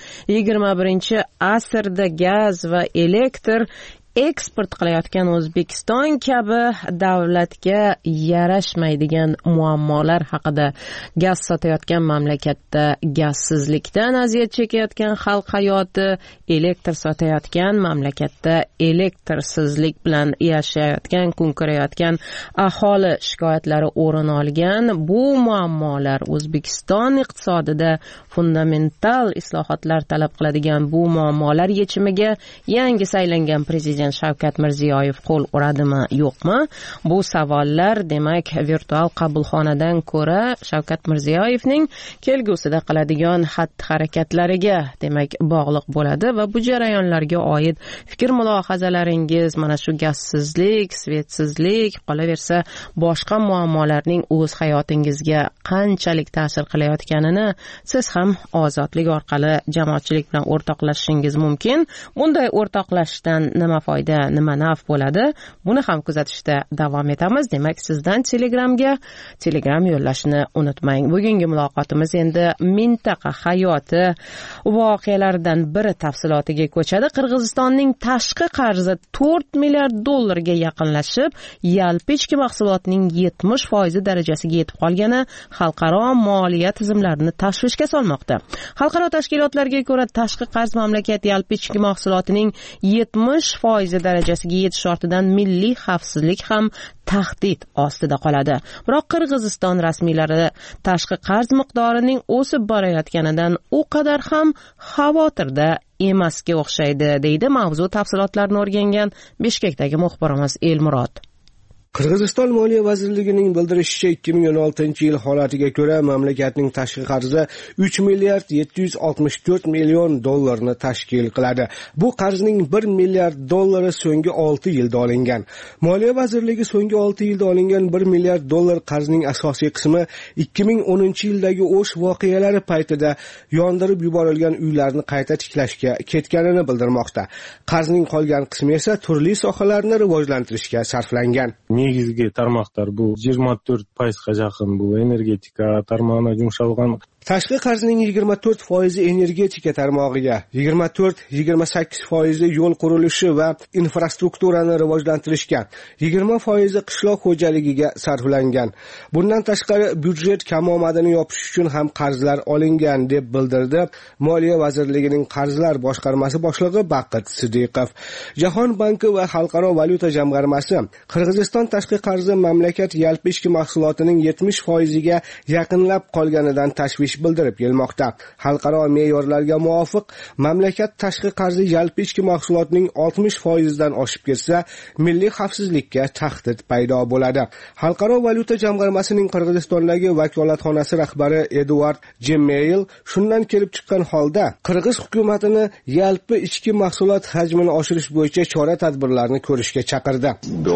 S1: 21-asrda gaz va elektr eksport qilayotgan O'zbekiston kabi davlatga yarashmaydigan muammolar haqida. Gaz sotayotgan mamlakatda gazsizlikdan aziyat chekayotgan xalq hayoti, elektr sotayotgan mamlakatda elektrsizlik bilan yashayotgan, kun ko'rayotgan aholi shikoyatlari o'rin olgan. Bu muammolar O'zbekiston iqtisodida fundamental islohotlar talab qiladigan bu muammolar yechimiga yangi saylangan prezident Shavkat Mirziyoyev qo'l uradimi, yo'qmi? Bu savollar demak virtual qabulxonadan ko'ra Shavkat Mirziyoyevning kelgusida qiladigan xatti-harakatlariga demak bog'liq bo'ladi va bu jarayonlarga oid fikr-mulohazalaringiz, mana shu gazsizlik, svetsizlik, qolaversa boshqa muammolarning o'z hayotingizga qanchalik ta'sir qilayotganini siz ham ozodlik orqali jamoatchilik bilan o'rtoqlashishingiz mumkin. Bunday o'rtoqlashishdan nima foyda, nima naf bo'ladi? Buni ham kuzatishda davom etamiz. Demak, sizdan Telegram yo'llashni unutmang. Bugungi muloqotimiz endi mintaqa hayoti voqealaridan biri tafsilotiga ko'chadi. Qirg'izistonning tashqi qarzi 4 milliard dollarga yaqinlashib, yalpi ichki mahsulotining 70% darajasiga yetib qolgani xalqaro moliya tizimlarini tashvishga solmoqda. Xalqaro tashkilotlarga ko'ra, tashqi qarz mamlakat yalpi ichki mahsulotining 70% darajasiga yetish ortidan milliy xavfsizlik ham tahdid ostida qoladi. Biroq Qirg'iziston rasmiylari tashqi qarz miqdorining o'sib borayotganidan u qadar ham xavotirda emasga o'xshaydi, deydi mavzu tafsilotlarini o'rgangan Bishkekdagi muxbirimiz Elmurod.
S12: Qirg'iziston Moliya vazirligining bildirishicha 2016-yil holatiga ko'ra mamlakatning tashqi qarzi 3 milliard 764 million dollarni tashkil qiladi. Bu qarzning 1 milliard dollari so'nggi 6 yilda olingan. Moliya vazirligi so'nggi 6 yilda olingan 1 milliard dollar qarzning asosiy qismi 2010-yildagi o'sh voqealari paytida yondirib yuborilgan uylarni qayta tiklashga ketganini bildirmoqda. Qarzning qolgan qismi esa turli sohalarni rivojlantirishga sarflangan.
S13: Negizgi tarmoqlar bu 24%ga yaqin bu energetika tarmog'ina yumshalgan
S12: Tashqi qarzning 24% energetika tarmog'iga, 24-28% yo'l qurilishi va infrastrukturani rivojlantirishga, 20% qishloq xo'jaligiga sarflangan. Bundan tashqari byudjet kamomadini yopish uchun ham qarzlar olingan deb bildirdi Moliya vazirligining qarzlar boshqarmasi boshlig'i Baqit Sidiqov. Jahon banki va Xalqaro valyuta jamg'armasi Qirg'iziston tashqi qarzi mamlakat yalpi ichki mahsulotining 70% ga yaqinlab qolganidan tashvish bildirib kelmoqda. Xalqaro me'yorlarga muvofiq mamlakat tashqi qarzi yalpi ichki mahsulotining 60% dan oshib ketsa, milliy xavfsizlikka tahdid paydo bo'ladi. Xalqaro valyuta jamg'armasining Qirg'izistondagi vakolatxonasi rahbari Eduard Jemeyl shundan kelib chiqqan holda Qirg'iz hukumatini yalpi ichki mahsulot hajmini oshirish bo'yicha chora-tadbirlarni ko'rishga chaqirdi.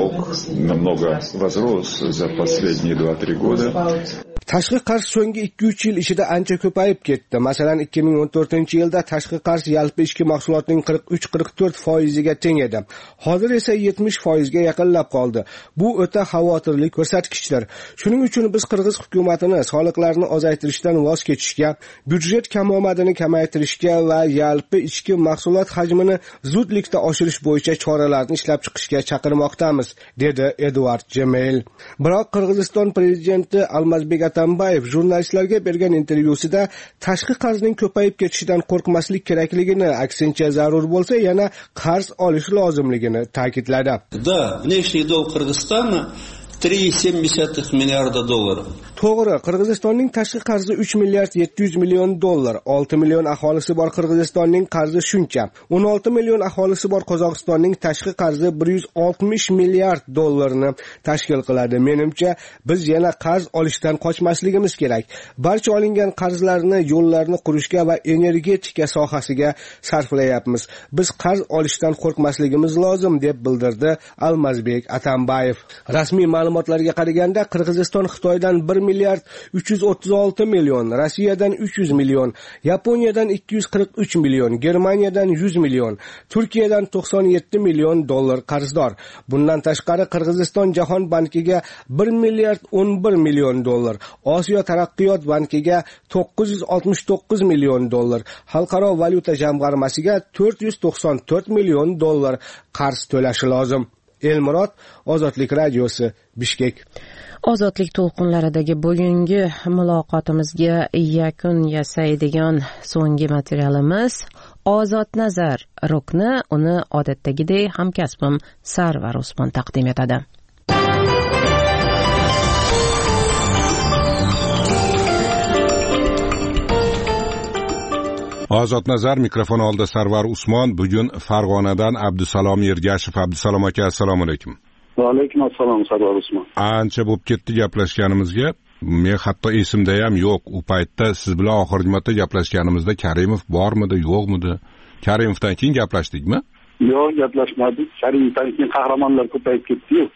S12: Tashqi qarz so'nggi 2-3 yil ichida ancha ko'payib ketdi. Masalan, 2014-yilda tashqi qarz yalpi ichki mahsulotning 43-44% ga teng edi. Hozir esa 70% ga yaqinlab qoldi. Bu o'ta xavotirli ko'rsatkichdir. Shuning uchun biz Qirg'iz hukumatini soliqlarni ozaytirishdan voz kechishga, byudjet kamomadini kamaytirishga va yalpi ichki mahsulot hajmini zudlikda oshirish bo'yicha choralarni ishlab chiqishga chaqirmoqdamiz, dedi Eduard Jemeyl. Biroq Qirg'iziston prezidenti Almazbek Atambayev jurnalistlarga bergan intervyusida tashqi qarzning ko'payib ketishidan qo'rqmaslik kerakligini, aksincha zarur bo'lsa yana qarz olish lozimligini ta'kidladi.
S13: Да, внешний долг Кыргызстана 3,7 milliarda dollar.
S12: To'g'ri, Qirg'izistonning tashqi qarzi 3 milliard 700 million dollar. 6 million aholisi bor Qirg'izistonning qarzi shuncha. 16 million aholisi bor Qozog'istonning tashqi qarzi 160 milliard dollarni tashkil qiladi. Menimcha, biz yana qarz olishdan qochmasligimiz kerak. Barcha olingan qarzlarni yo'llarni qurishga va energetika sohasiga sarflayapmiz. Biz qarz olishdan qo'rqmasligimiz lozim, deb bildirdi Almazbek Atambayev. Rasmiy ma'lumotlarga qaraganda Qirg'iziston Xitoydan 1 milliard 336 million, Rossiyadan 300 million, Yaponiyadan 243 million, Germaniyadan 100 million, Turkiyadan 97 million dollar qarzdor. Bundan tashqari Qirg'iziston Jahon bankiga 1 milliard 11 million dollar, Osiyo taraqqiyot bankiga 969 million dollar, Xalqaro valyuta jamg'armasiga 494 million dollar qarz to'lashi lozim. Elmurod, Ozodlik radiosi, Bishkek.
S1: Ozodlik to'lqinlaridagi bugungi muloqotimizga yakun yasaydigan so'nggi materialimiz Ozod nazar rukni, uni odatdagidek hamkasbim Sarvar Usmon taqdim etadi.
S14: Ozod nazar mikrofon oldida Sarvar Usmon. Bugun Farg'onadan Abdusalom Ergashev. Abdusalom aka, assalomu alaykum.
S4: Va alaykum assalom Sarvar Usmon.
S14: Ancha bo'lib ketdi gaplashganimizga. Men hatto esimda ham yo'q. U paytda siz bilan oxirgi marta gaplashganimizda Karimov bormidi, yo'qmidi? Karimovdan keyin gaplashdikmi?
S4: Yo'q, gaplashmadik. Karimovdan keyin qahramonlar ko'payib ketdi-yu.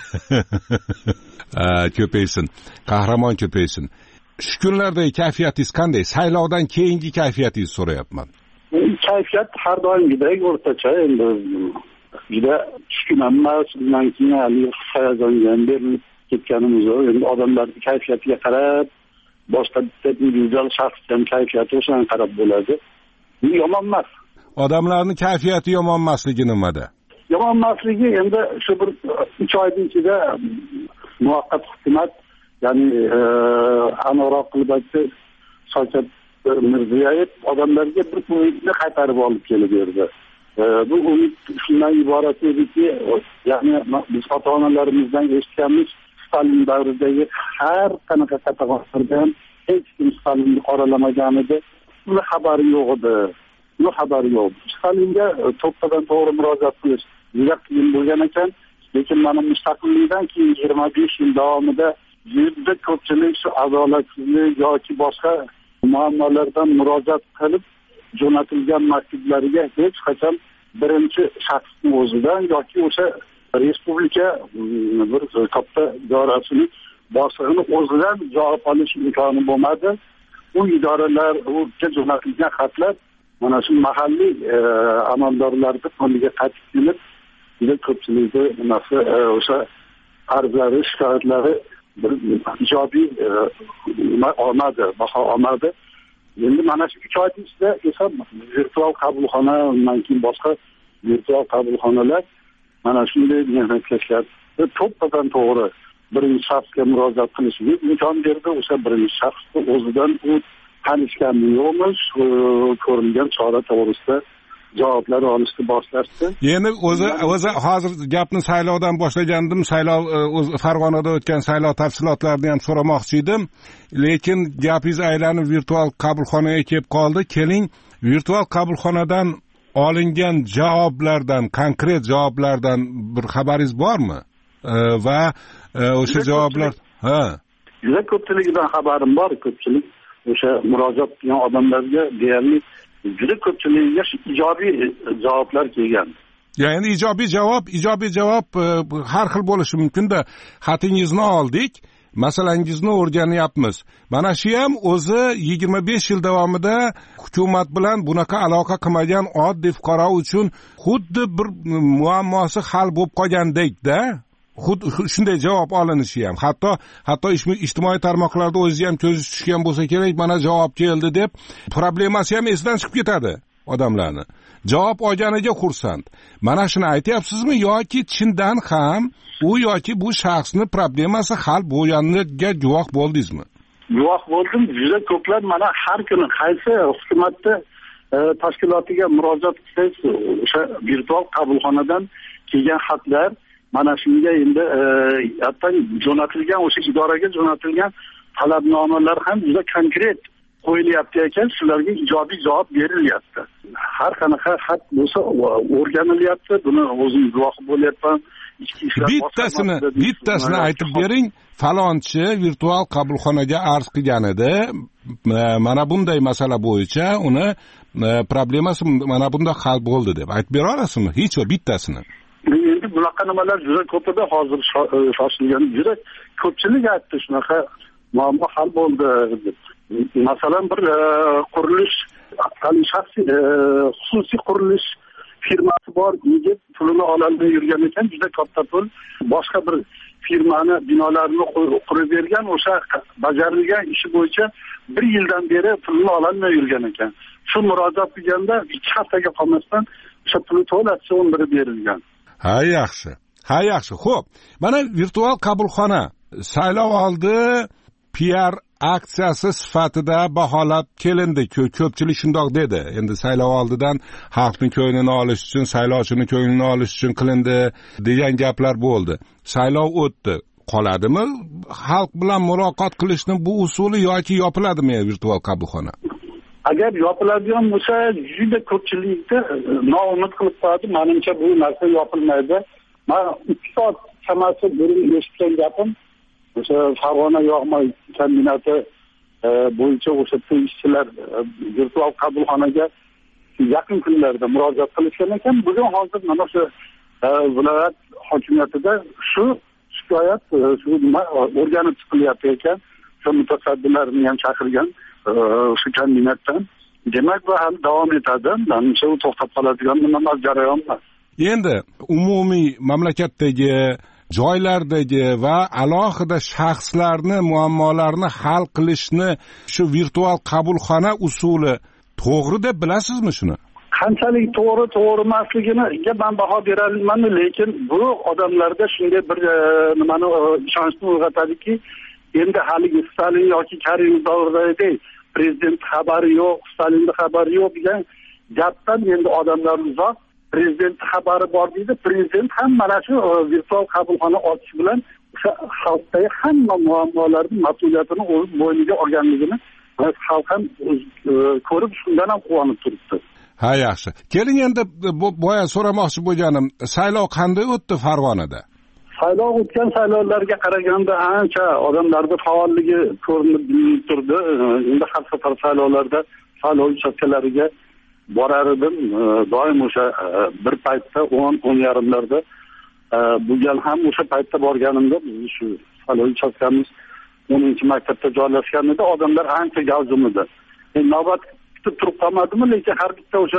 S14: Ko'paysin. Qahramon ko'paysin. Shu kunlardagi kayfiyatingiz qanday? Saylovdan keyingi kayfiyatingizni so'rayapman.
S4: Kayfiyat har doimgidek o'rtacha, endi juda tushkun emas, bundan keyin hali hayajonga berilib ketganimiz yo'q. Endi odamlarning kayfiyatiga qarab, boshqa individual shaxsning kayfiyati o'shanga qarab bo'ladi. Bu yomon emas.
S14: Odamlarning kayfiyati yomon emasligi nimada?
S4: Yomon emasligi endi shu bir 3 oyning ichida muvaqqat hukumat, ya'ni aniqroq qilib aytsak, Shavkat Mirziyoyev odamlarga bir umidni qaytarib olib kelib berdi. Bu umid shundan iborat ediki, ya'ni biz ota-onalarimizdan eshitganmiz, Stalin davridagi har qanaqa qatag'onlardan hech kim Stalinni qoralamagan edi. Buni xabari yo'q edi. Buni xabari yo'q. Stalinga to'ppadan to'g'ri murojaat qilish juda qiyin bo'lgan ekan, lekin mana mustaqillikdan keyin 25 yil davomida juda ko'pchilik shu adolatsizlik yoki boshqa muammolardan murojaat qilib jo'natilgan maktublariga hech qachon birinchi shaxsning o'zidan yoki o'sha respublika bir katta idorasining boshlig'ini o'zidan javob olish imkoni bo'lmadi. Bu idoralarga jo'natilgan xatlar mana shu mahalliy amaldorlarning qo'liga qaytib kelib, juda ko'pchilikni o'sha arzlari, shikoyatlari bir ijobiy baho olmadi. endi mana shu 3 oyning ichida esa virtual qabulxona, undan keyin boshqa virtual qabulxonalar mana shunday mehnatkashlar to'pdan to'g'ri birinchi shaxsga murojaat qilishiga imkon berdi. O'sha birinchi shaxsni o'zidan u tanishgani yo'qmish, ko'rilgan chora to'g'risida javoblar olishni boshlashdi.
S14: Endi o'zi hozir gapni saylovdan boshlagandim. Saylov Farg'onada o'tgan saylov tafsilotlarini ham so'ramoqchi edim. Lekin gapingiz aylanib virtual qabulxonaga kelib qoldi. Keling, virtual qabulxonadan olingan javoblardan, konkret javoblardan bir xabaringiz bormi? Va o'sha javoblar
S4: juda ko'pchiligidan xabarim bor. Ko'pchilik o'sha murojaat qilgan odamlarga deyarli juda ko'pchiligiga ijobiy javoblar kelgan.
S14: Ya'ni ijobiy javob har xil bo'lishi mumkin-da. Xatingizni oldik, masalangizni o'rganyapmiz. Mana shu ham o'zi 25 yil davomida hukumat bilan bunaqa aloqa qilmagan oddiy fuqaro uchun xuddi bir muammosi hal bo'lib qolgandek-da. Xuddi shunday javob olinishi ham. Hatto ijtimoiy tarmoqlarda o'zi ham ko'zi tushgan bo'lsa kerak, mana javob keldi deb problemasi ham esdan chiqib ketadi odamlarni. Javob olganiga xursand. Mana shuni aytyapsizmi yoki chindan ham yoki bu shaxsni problemasi hal bo'lganiga guvoh bo'ldingizmi?
S4: Guvoh bo'ldim. Juda ko'plar mana har kuni qaysi hukumatda tashkilotiga murojaat qilsangiz, o'sha virtual qabulxonadan kelgan xatlar mana shunga endi hatto jo'natilgan, o'sha idoraga jo'natilgan talabnomalar ham juda konkret qo'yilyapti ekan, shularga ijobiy javob berilyapti. Har qanaqa xat bo'lsa o'rganilyapti. Buni o'zim guvohi bo'lyapman. Bittasini
S14: aytib bering. Falonchi virtual qabulxonaga arz qilganida mana bunday masala bo'yicha uni problemasi mana bunda hal bo'ldi deb aytib bera olasizmi? Hech bittasini.
S4: Endi bunaqa nimalar juda ko'p edi. Hozir shoshilgan juda ko'pchilik aytdi shunaqa muammo hal bo'ldi deb. Masalan bir qurilish xususiy qurilish firmasi bor, yigit pulini ololmay yurgan ekan, juda katta pul. Boshqa bir firmani binolarini qurib bergan, o'sha bajarilgan ishi bo'yicha 1 yildan beri pulini ololmay yurgan ekan. Shu murojaat qilganda 2 haftaga qolmasdan o'sha puli to'lab so'ndirib berilgan.
S14: Ha yaxshi. Xo'p, mana virtual qabulxona saylov oldi PR aksiyasi sifatida baholab kelindi. Ko'pchilik shundoq dedi. Endi saylov oldidan xalqning ko'nglini olish uchun, saylovchining ko'nglini olish uchun qilindi degan gaplar bo'ldi. Saylov o'tdi. Qoladimi xalq bilan muloqot qilishning bu usuli yoki yopiladimi virtual qabulxona?
S4: Agar yopiladigan bo'lsa, juda ko'pchilikni noumid qilib qo'yadi. Menimcha bu narsa yopilmaydi. Men 2 soat chamasi burun eshitgan gapim o'sha Farg'ona yog'ma kombinati bo'yicha o'sha ishchilar virtual qabulxonaga yaqin kunlarda murojaat qilishgan ekan. Bugun hozir mana shu viloyat hokimiyatida shu shikoyat o'rganib chiqilyapti ekan. Shu mutasaddilarni ham chaqirgan shu kombinatdan. Demak, bu hali davom etadi. Menimcha u to'xtab qoladigan emas, jarayon emas.
S14: Endi umumiy mamlakatdagi joylardagi va alohida shaxslarni muammolarini hal qilishni shu virtual qabulxona usuli to'g'ri deb bilasizmi shuni?
S4: Qanchalik to'g'ri emasligini men baho bera olmayman, lekin bu odamlarda shunday bir nimani ishonchni uyg'otadiki, endi haligi Stalin yoki Karimov davridagi prezident xabari yo'q, Stalinning xabari yo'q degan gapdan endi odamlar uzoq. Prezident xabari bor deydi. Prezident ham mana shu virtual qabulxona ochish bilan o'sha xalqdagi hamma muammolarning mas'uliyatini o'z bo'yniga olganligini xalq ham ko'rib, shundan ham quvonib turibdi.
S14: Ha, yaxshi. Keling endi boya so'ramoqchi bo'lganim, saylov qanday o'tdi Farg'onada?
S4: Saylov o'tgan saylovlarga qaraganda ancha odamlarda faolligi ko'rinib turdi. Endi har safar saylovlarda saylov uchastkalariga borar edim. Doim o'sha bir paytda 10:30larda bu gal ham o'sha paytda borganimda biz shu saylov uchastkamiz 10-maktabda joylashgan edi. Odamlar ancha gavjum edi. Navbat kutib turib qolmadimi, lekin har bitta o'sha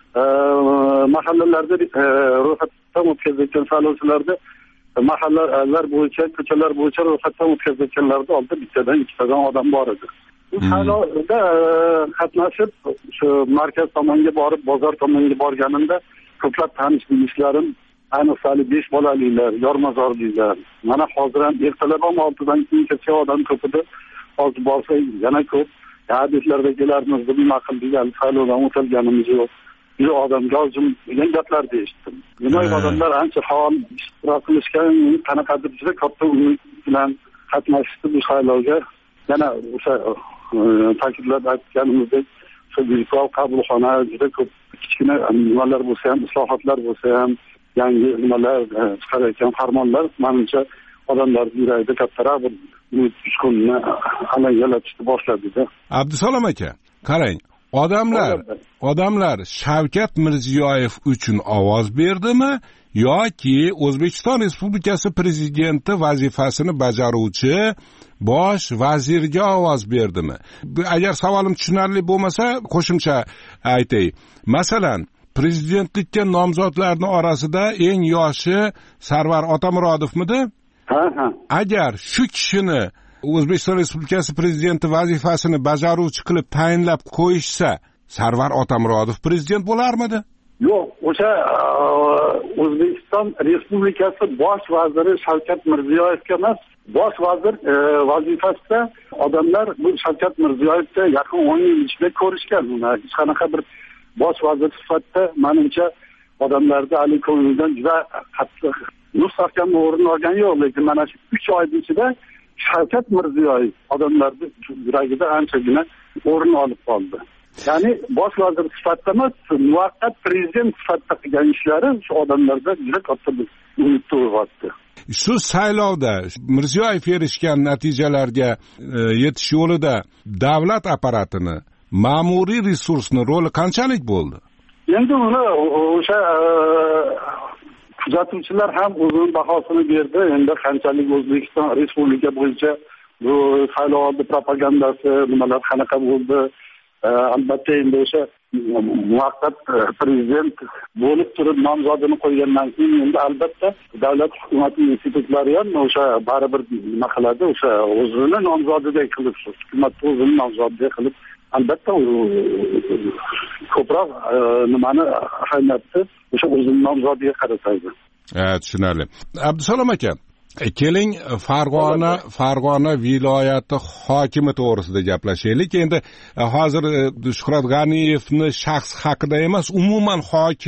S4: mahallalarda ro'yxatdan o'tkazilgan saylovchilarda mahallalar bo'yicha, ko'chalar bo'yicha ro'yxatdan o'tkazilganlarda oldida bittadan ikkitadan odam bor edi. Bu saylovda qatnashib shu markaz tomonga borib, bozor tomonga borganimda ko'plab tanish-bilishlarim, ayniqsa 5 bolalilar, yormazorliklar. Mana hozir ham ertalab ham 6dan keyin ketgan odam ko'p edi. Hozir borsak yana ko'p. Hadislarda kelarmiz, nima qildik, saylovdan o'tilganimiz yo'q. Bir odamga o'zim degan gaplarni eshitdim. Demak, odamlar ancha faol ishtirok qilishgan, qanaqadir juda katta umid bilan qatnashdi bu saylovga. Yana o'sha ta'kidlab aytganimizdek, shu virtual qabulxona juda ko'p kichkina nimalar bo'lsa ham, islohotlar bo'lsa ham, yangi nimalar chiqarayotgan farmonlar menimcha odamlar yuragida kattaroq bir umid uchqunni alangalatishni boshladi-da.
S14: Abdusalom aka, qarang, odamlar Shavkat Mirziyoyev uchun ovoz berdimi yoki O'zbekiston Respublikasi prezidenti vazifasini bajaruvchi bosh vazirga ovoz berdimi? Agar savolim tushunarli bo'lmasa, qo'shimcha aytay. Masalan, prezidentlikka nomzodlarning orasida eng yoshi Sarvar Otamurodovmidi? Agar shu kishini O'zbekiston Respublikasi prezidenti vazifasini bajaruvchi qilib tayinlab qo'yishsa, Sarvar Otamurodov prezident bo'larmidi?
S4: Yo'q, o'sha O'zbekiston Respublikasi bosh vaziri Shavkat Mirziyoyevga emas, bosh vazir vazifasida odamlar bu Shavkat Mirziyoyevga yaqin 10 yil ichida ko'rishgan. Hech qanaqa bir bosh vazir sifatida menimcha odamlarda ali ko'nglidan juda qattiq mustahkam o'rin olgan yo'q, lekin mana shu 3 oy ichida Shavkat Mirziyoyev odamlarning yuragida anchagina o'rin olib qoldi. Ya'ni bosh vazir sifatida emas, muvaqqat prezident sifatida qilgan ishlari shu odamlarda juda katta bir umid uyg'otdi.
S14: Shu saylovda Mirziyoyev erishgan natijalarga yetish yo'lida davlat apparatini, ma'muriy resursni roli qanchalik bo'ldi?
S4: Endi uni o'sha kuzatuvchilar ham o'zining bahosini berdi. Endi qanchalik O'zbekiston Respublika bo'yicha bu saylovoldi propagandasi nimalar qanaqa bo'ldi? Albatta endi o'sha muvaqqat prezident bo'lib turib nomzodini qo'ygandan keyin endi albatta davlat hukumati institutlari ham o'sha baribir nima qiladi, o'sha o'zini nomzodidek qilib, hukumatni o'zini nomzodidek qilib albatta ko'proq nimani ahamiyatni o'sha o'zini nomzodiga qaratadi.
S14: Tushunarli. Abdusalom aka, keling Farg'ona viloyati hokimi to'g'risida gaplashaylik. Endi hozir Shuhrat G'aniyevni shaxs haqida emas, umuman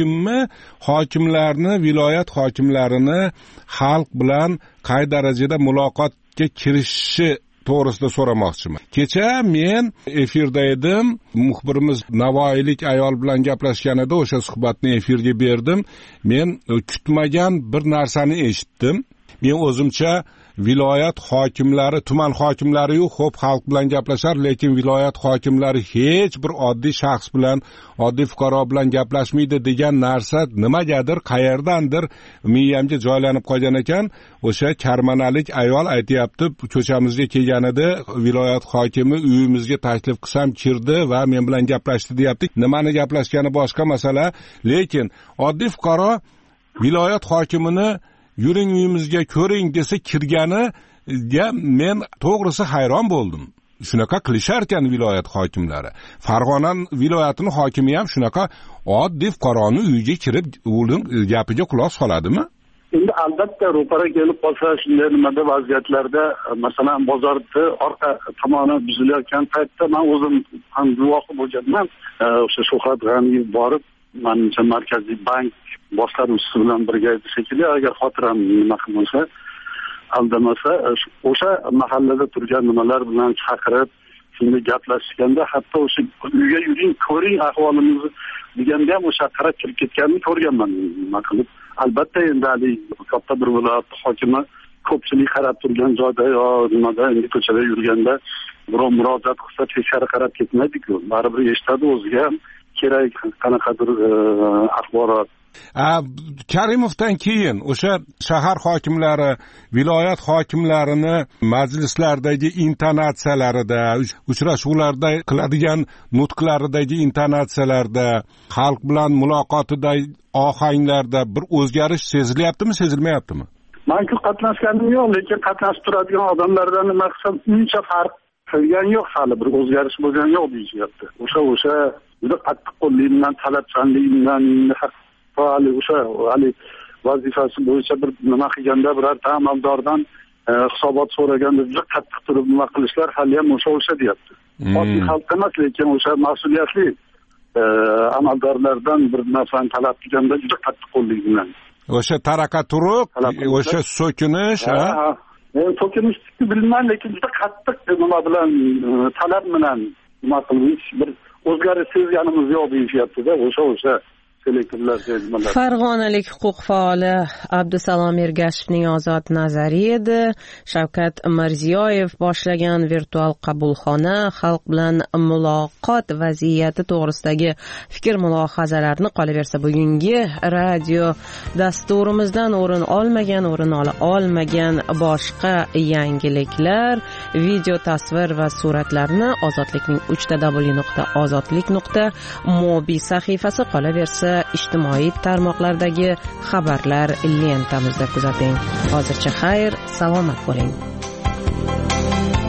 S14: hokimlarni, viloyat hokimlarini xalq bilan qay darajada muloqotga kirishishi to'g'risida so'ramoqchiman. Kecha men efirda edim, muxbirimiz navoiylik ayol bilan gaplashganida o'sha suhbatni efirga berdim. Men kutmagan bir narsani eshitdim. Men o'zimcha viloyat hokimlari, tuman hokimlari-yu xo'p xalq bilan gaplashar, lekin viloyat hokimlari hech bir oddiy shaxs bilan, oddiy fuqaro bilan gaplashmaydi degan narsa nimagadir, qayerdandir miyamga joylanib qolgan ekan. O'sha karmanalik ayol aytayapti, ko'chamizga kelganida viloyat hokimi uyimizga taklif qilsam kirdi va men bilan gaplashdi deyapti. Nimani gaplashgani boshqa masala, lekin oddiy fuqaro viloyat hokimini yuring uyimizga ko'ring desa kirganiga men to'g'risi hayron bo'ldim. Shunaqa qilishar ekan viloyat hokimlari. Farg'ona viloyatining hokimi ham shunaqa oddiy fuqaroni uyiga kirib uning gapiga quloq soladimi?
S4: Endi albatta ro'para kelib qolsa shunday nimada vaziyatlarda, masalan bozorda orqa tomoni buzilayotgan paytda men o'zim ham guvoh bo'lganman. O'sha Shuhrat G'aniyev borib, menimcha Markaziy bank boshqaruvchisi bilan birga edi shekilli, agar xotiram nima qilmasa, aldamasa, o'sha mahallada turgan nimalar bilan chaqirib, shunday gaplashganda, hatto o'sha uyga yuring, ko'ring ahvolimizni deganda ham o'sha qarab kirib ketganini ko'rganman. Nima qilib, albatta endi katta bir viloyat hokimi ko'pchilik qarab turgan joyda yo nimada endi ko'chada yurganda birov murojaat qilsa teskari qarab ketmaydi-ku. Baribir eshitadi o'ziga ham kerak qanaqadir axborot.
S14: Karimovdan keyin o'sha shahar hokimlari, viloyat hokimlarini majlislardagi intonatsiyalarida, uchrashuvlarda qiladigan nutqlaridagi intonatsiyalarda, xalq bilan muloqotidagi ohanglarda bir o'zgarish sezilyaptimi, sezilmayaptimi?
S4: Men qatnashganim yo'q, lekin qatnashib turadigan odamlardan nima qilsam, uncha farq qilgani yo'q, hali bir o'zgarish bo'lgani yo'q deyishyapti. O'sha juda qattiqqo'llik bilan, talabchanlik bilan, hali hali vazifasi bo'yicha bir nima qilganda birorta amaldordan hisobot so'raganda juda qattiq turib nima qilishlar hali ham o'sha deyapti. Oddiy xalq emas, lekin o'sha mas'uliyatli amaldorlardan bir narsani talab qilganda juda qattiqqo'llik bilan.
S14: O'sha taraqa turuq, o'sha so'kinish,
S4: so'kinishni bilmayman, lekin juda qattiq nima bilan, talab bilan nima qilish, bir o'zgarish sezganimiz yo'q deyishyapti-da, o'sha
S1: Farg'onalik huquq faoli Abdusalom Ergashevning ozod nazari edi. Shavkat Mirziyoyev boshlagan virtual qabulxona xalq bilan muloqot vaziyati to'g'risidagi fikr mulohazalarni qolaversa bugungi radio dasturimizdan o'rin ola olmagan boshqa yangiliklar, video tasvir va suratlarni Ozodlikning www.ozodlik.mobi sahifasi qolaversa ijtimoiy tarmoqlardagi xabarlar lentamizda kuzating. Hozircha xayr, salomat bo'ling.